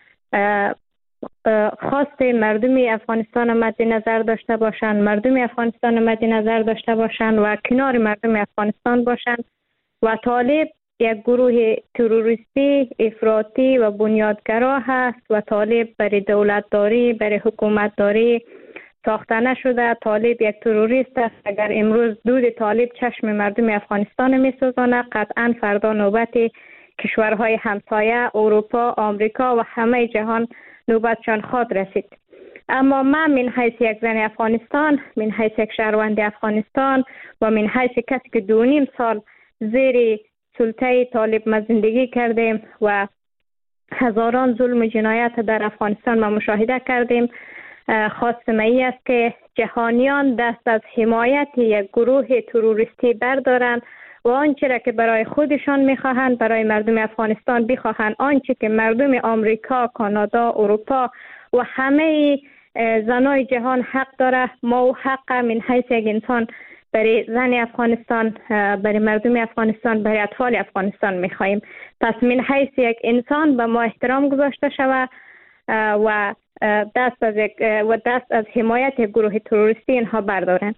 خواست مردم افغانستان مد نظر داشته باشند، مردم افغانستان مد نظر داشته باشند و کنار مردم افغانستان باشند و طالب یک گروه تروریستی، افراطی و بنیادگرا هست و طالب برای دولتداری، برای حکومتداری ساخته نشده. طالب یک تروریست است. اگر امروز دود طالب چشم مردم افغانستان میسوزانه، قطعا فردا نوبت کشورهای همسایه، اروپا، آمریکا و همه جهان نوبتشان خواهد رسید. اما من من حیث یک زن افغانستان، من حیث یک شهروند افغانستان و من حیث کسی که دو نیم سال زیر سلطه طالب ما زندگی کردیم و هزاران ظلم و جنایت در افغانستان ما مشاهده کردیم، خواستم ای است که جهانیان دست از حمایت یک گروه تروریستی بردارند و آنچه را که برای خودشان میخواهند برای مردم افغانستان بخواهند، آنچه که مردم آمریکا، کانادا، اروپا و همه زنای جهان حق داره، ما و حق من حیث یک انسان برای زن افغانستان، برای مردم افغانستان، برای اطفال افغانستان میخواهیم. پس من حیث یک انسان به ما احترام گذاشته شود و دست از و دست از حمایت گروه تروریستی اینها بردارند.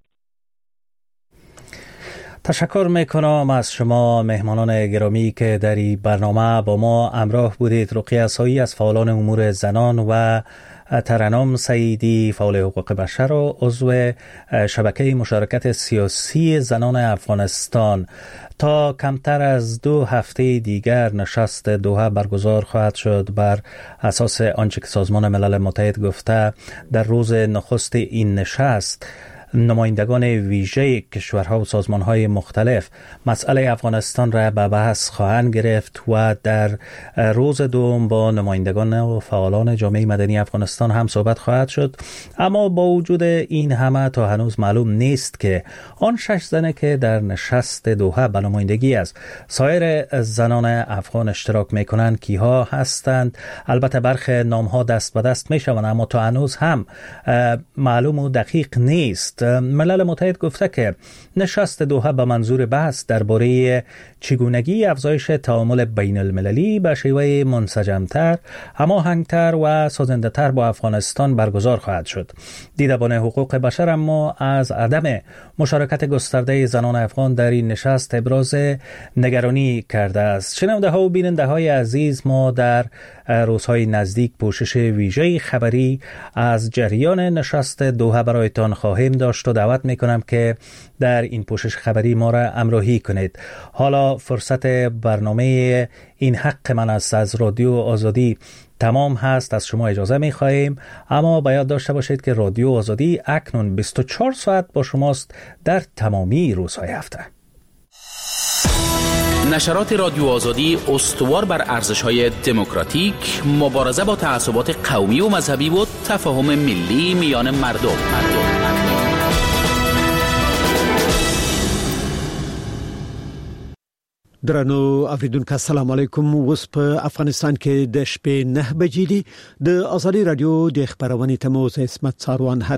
تشکر میکنم از شما مهمانان گرامی که در این برنامه با ما همراه بودید. رقیه سایی از فعالان امور زنان و ترنم سعیدی فعال حقوق بشر و عضو شبکه مشارکت سیاسی زنان افغانستان. تا کمتر از دو هفته دیگر نشست دوحه برگزار خواهد شد بر اساس آنچه که سازمان ملل متحد گفته. در روز نخست این نشست نمایندگان ویژه کشورها و سازمانهای مختلف مسئله افغانستان را به بحث خواهند گرفت و در روز دوم با نمایندگان و فعالان جامعه مدنی افغانستان هم صحبت خواهد شد. اما با وجود این همه تا هنوز معلوم نیست که آن شش زنه که در نشست دوحه به نمایندگی از سایر زنان افغان اشتراک میکنند کیها هستند. البته برخی نامها دست به دست میشوند اما تا هنوز هم معلوم و دقیق نیست. ملل متحد گفته که نشست دوحه به منظور بحث درباره چگونگی افزایش تعامل بین المللی به شیوه منسجمتر، هماهنگتر و سازنده‌تر با افغانستان برگزار خواهد شد. دیدبان حقوق بشر اما از عدم مشارکت گسترده زنان افغان در این نشست ابراز نگرانی کرده است. شنونده ها و بیننده های عزیز، ما در روزهای نزدیک پوشش ویژه خبری از جریان نشست دوحه برایتان خواهیم داشت و دعوت میکنم که در این پوشش خبری ما را همراهی کنید. حالا فرصت برنامه این حق من است از رادیو آزادی تمام هست. از شما اجازه میخواهیم، اما باید داشته باشید که رادیو آزادی اکنون بیست و چهار ساعت با شماست در تمامی روزهای هفته. نشرات رادیو آزادی استوار بر ارزش‌های دموکراتیک، مبارزه با تعصبات قومی و مذهبی و تفاهم ملی میان مردم. مردم. درنو اوریدونکو السلام علیکم. اوس په افغانستان کې د شپې نه بجې دي. د ازادي رادیو د خبرونې تموز اسمت ساروان هر